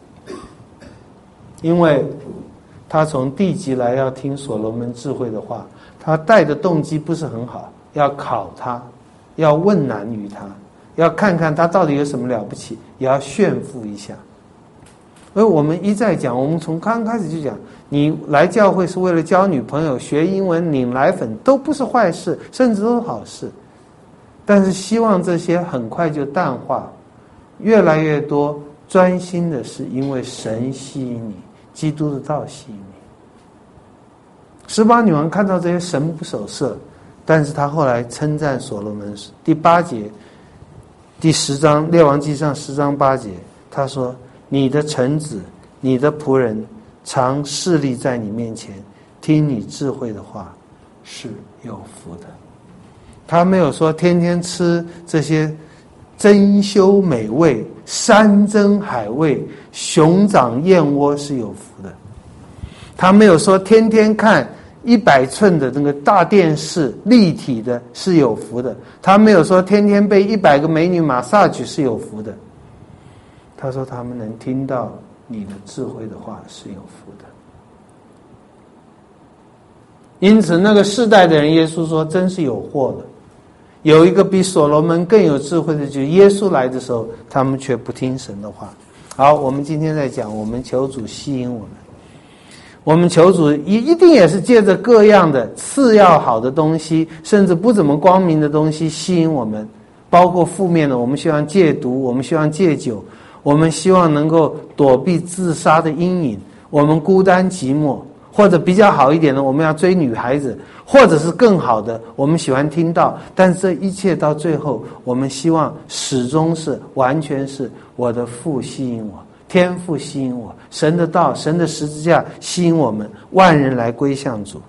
因为他从地极来要听所罗门智慧的话，他带的动机不是很好，要考他，要问难于他，要看看他到底有什么了不起，也要炫富一下。而我们一再讲，我们从刚开始就讲，你来教会是为了交女朋友、学英文、领奶粉，都不是坏事，甚至都是好事。但是希望这些很快就淡化，越来越多专心的是因为神吸引你，基督的道吸引你。示巴女王看到这些神不守舍，但是她后来称赞所罗门。第8节，第10章列王纪上10章8节，她说，你的臣子，你的仆人常侍立在你面前，听你智慧的话，是有福的。他没有说天天吃这些珍馐美味、山珍海味、熊掌燕窝是有福的。他没有说天天看100寸的那个大电视立体的是有福的。他没有说天天被100个美女massage是有福的。他说他们能听到你的智慧的话是有福的。因此那个世代的人，耶稣说真是有祸了。有一个比所罗门更有智慧的，就是耶稣来的时候，他们却不听神的话。好，我们今天在讲，我们求主吸引我们，我们求主一定也是借着各样的次要好的东西，甚至不怎么光明的东西吸引我们，包括负面的，我们希望戒毒，我们希望戒酒，我们希望能够躲避自杀的阴影，我们孤单寂寞，或者比较好一点的，我们要追女孩子，或者是更好的，我们喜欢听到。但是这一切到最后，我们希望始终是完全是我的父吸引我，天父吸引我，神的道，神的十字架吸引我们，万人来归向主。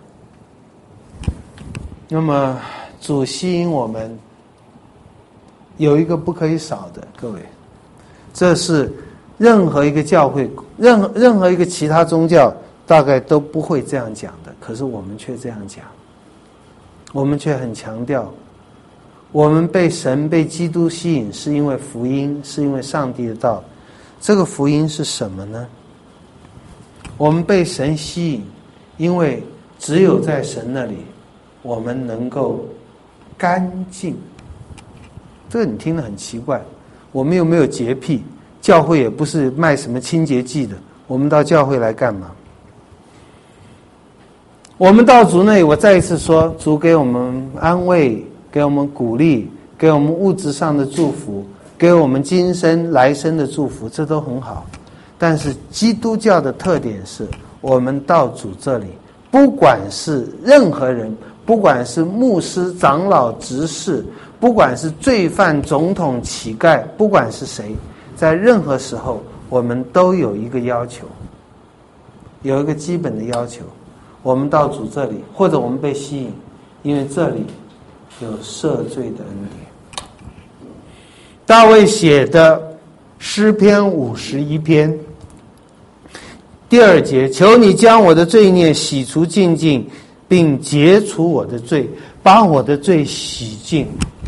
那么主吸引我们有一个不可以少的，各位，这是任何一个教会，任何一个其他宗教大概都不会这样讲的，可是我们却这样讲，我们却很强调，我们被神被基督吸引，是因为福音，是因为上帝的道。这个福音是什么呢？我们被神吸引，因为只有在神那里，我们能够干净。这个你听得很奇怪，我们又没有洁癖，教会也不是卖什么清洁剂的，我们到教会来干嘛？我们到主那里，我再一次说，主给我们安慰，给我们鼓励，给我们物质上的祝福，给我们今生来生的祝福，这都很好。但是基督教的特点是，我们到主这里，不管是任何人，不管是牧师、长老、执事，不管是罪犯、总统、乞丐，不管是谁，在任何时候，我们都有一个要求，有一个基本的要求。我们到主这里，或者我们被吸引，因为这里有赦罪的恩典。大卫写的诗篇51篇第2节，求你将我的罪孽洗除净尽，并解除我的罪，把我的罪洗净。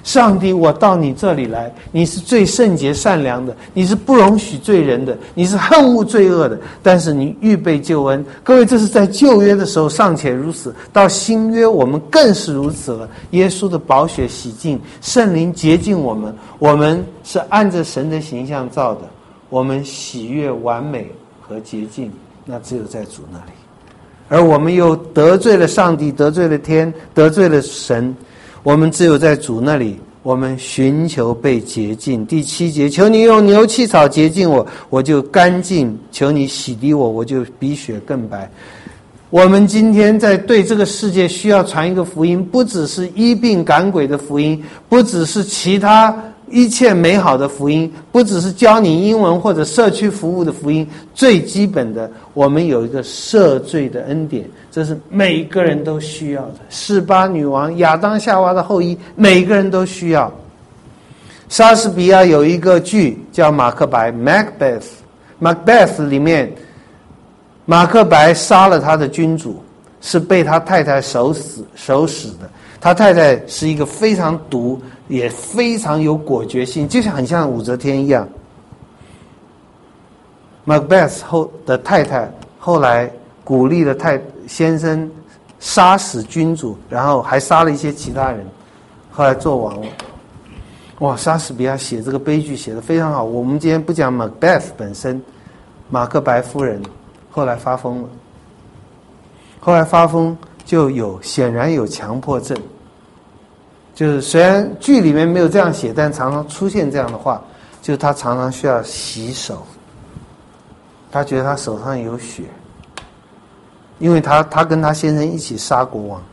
上帝，我到你这里来，你是最圣洁善良的，你是不容许罪人的，你是恨恶罪恶的，但是你预备救恩。各位，这是在旧约的时候尚且如此，到新约我们更是如此了。耶稣的宝血洗净，圣灵洁净我们，我们是按着神的形象造的，我们喜悦完美和洁净，那只有在主那里。而我们又得罪了上帝，得罪了天，得罪了神，我们只有在主那里，我们寻求被洁净。第7节，求你用牛膝草洁净我，我就干净；求你洗涤我，我就比雪更白。我们今天在对这个世界需要传一个福音，不只是医病赶鬼的福音，不只是其他一切美好的福音，不只是教你英文或者社区服务的福音，最基本的，我们有一个赦罪的恩典，这是每个人都需要的。示巴女王亚当夏娃的后裔，每个人都需要。莎士比亚有一个剧叫马克白 Macbeth 里面，马克白杀了他的君主，是被他太太手死的。他太太是一个非常毒也非常有果决性，就像很像武则天一样。Macbeth 的太太后来鼓励了先生杀死君主，然后还杀了一些其他人，后来做王了。哇，莎士比亚写这个悲剧写得非常好。我们今天不讲 Macbeth 本身，马克白夫人后来发疯了，后来发疯就显然有强迫症。就是虽然剧里面没有这样写，但常常出现这样的话，就是他常常需要洗手，他觉得他手上有血，因为他跟他先生一起杀国王。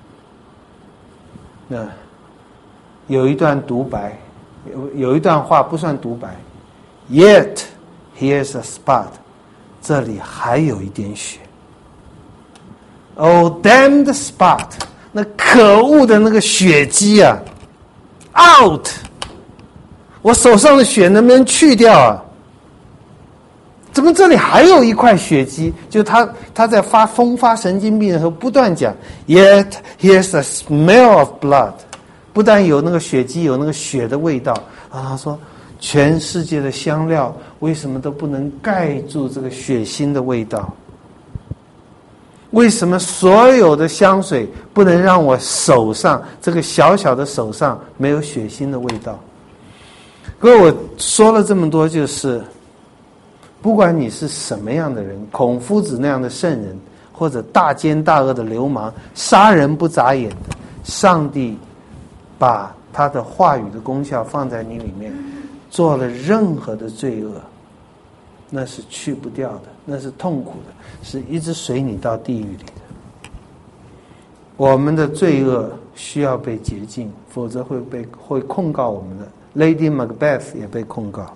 那有一段独白，有一段话不算独白 ，Yet here's a spot， 这里还有一点血。Oh damn the spot！那可恶的那个血迹啊 ，out！ 我手上的血能不能去掉啊？怎么这里还有一块血迹？就他在发神经病的时候不断讲 ，Yet here's a smell of blood， 不但有那个血迹，有那个血的味道啊。他说，全世界的香料为什么都不能盖住这个血腥的味道？为什么所有的香水不能让我手上这个小小的手上没有血腥的味道？各位，我说了这么多，就是不管你是什么样的人，孔夫子那样的圣人，或者大奸大恶的流氓，杀人不眨眼的，上帝把他的话语的功效放在你里面，做了任何的罪恶，那是去不掉的，那是痛苦的，是一直随你到地狱里的。我们的罪恶需要被洁净，否则会控告我们的。Lady Macbeth 也被控告。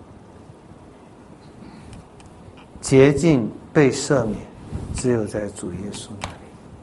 洁净被赦免，只有在主耶稣那里。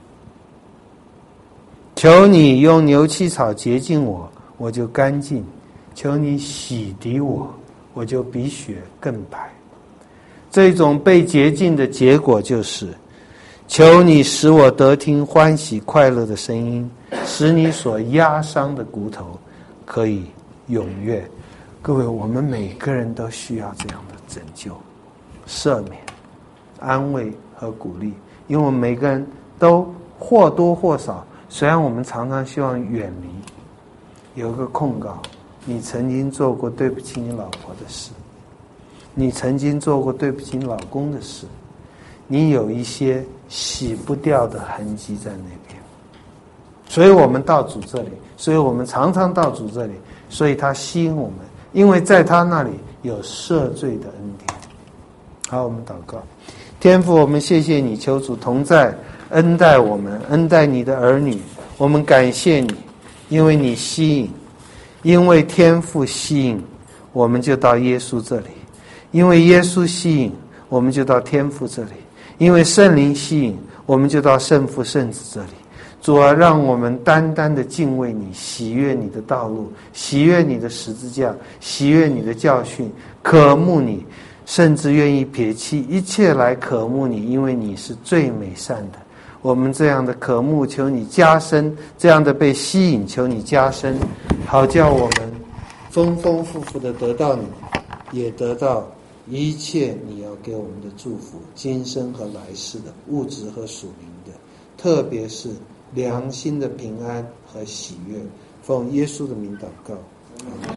求你用牛膝草洁净我，我就干净；求你洗涤我，我就比雪更白。这种被洁净的结果就是，求你使我得听欢喜快乐的声音，使你所压伤的骨头可以踊跃。各位，我们每个人都需要这样的拯救、赦免、安慰和鼓励，因为我们每个人都或多或少，虽然我们常常希望远离，有一个控告：你曾经做过对不起你老婆的事，你曾经做过对不起你老公的事，你有一些洗不掉的痕迹在那边。所以我们到主这里，所以我们常常到主这里，所以他吸引我们，因为在他那里有赦罪的恩典。好，我们祷告。天父，我们谢谢你，求主同在，恩待我们，恩待你的儿女。我们感谢你，因为你吸引，因为天父吸引，我们就到耶稣这里；因为耶稣吸引，我们就到天父这里；因为圣灵吸引，我们就到圣父圣子这里。主啊，让我们单单的敬畏你，喜悦你的道路，喜悦你的十字架，喜悦你的教训，渴慕你，甚至愿意撇弃一切来渴慕你，因为你是最美善的。 我们这样的渴慕，求你加深；这样的被吸引，求你加深，好叫我们丰丰富富的得到你，也得到一切你要给我们的祝福，今生和来世的物质和属灵的，特别是良心的平安和喜悦。奉耶稣的名祷告。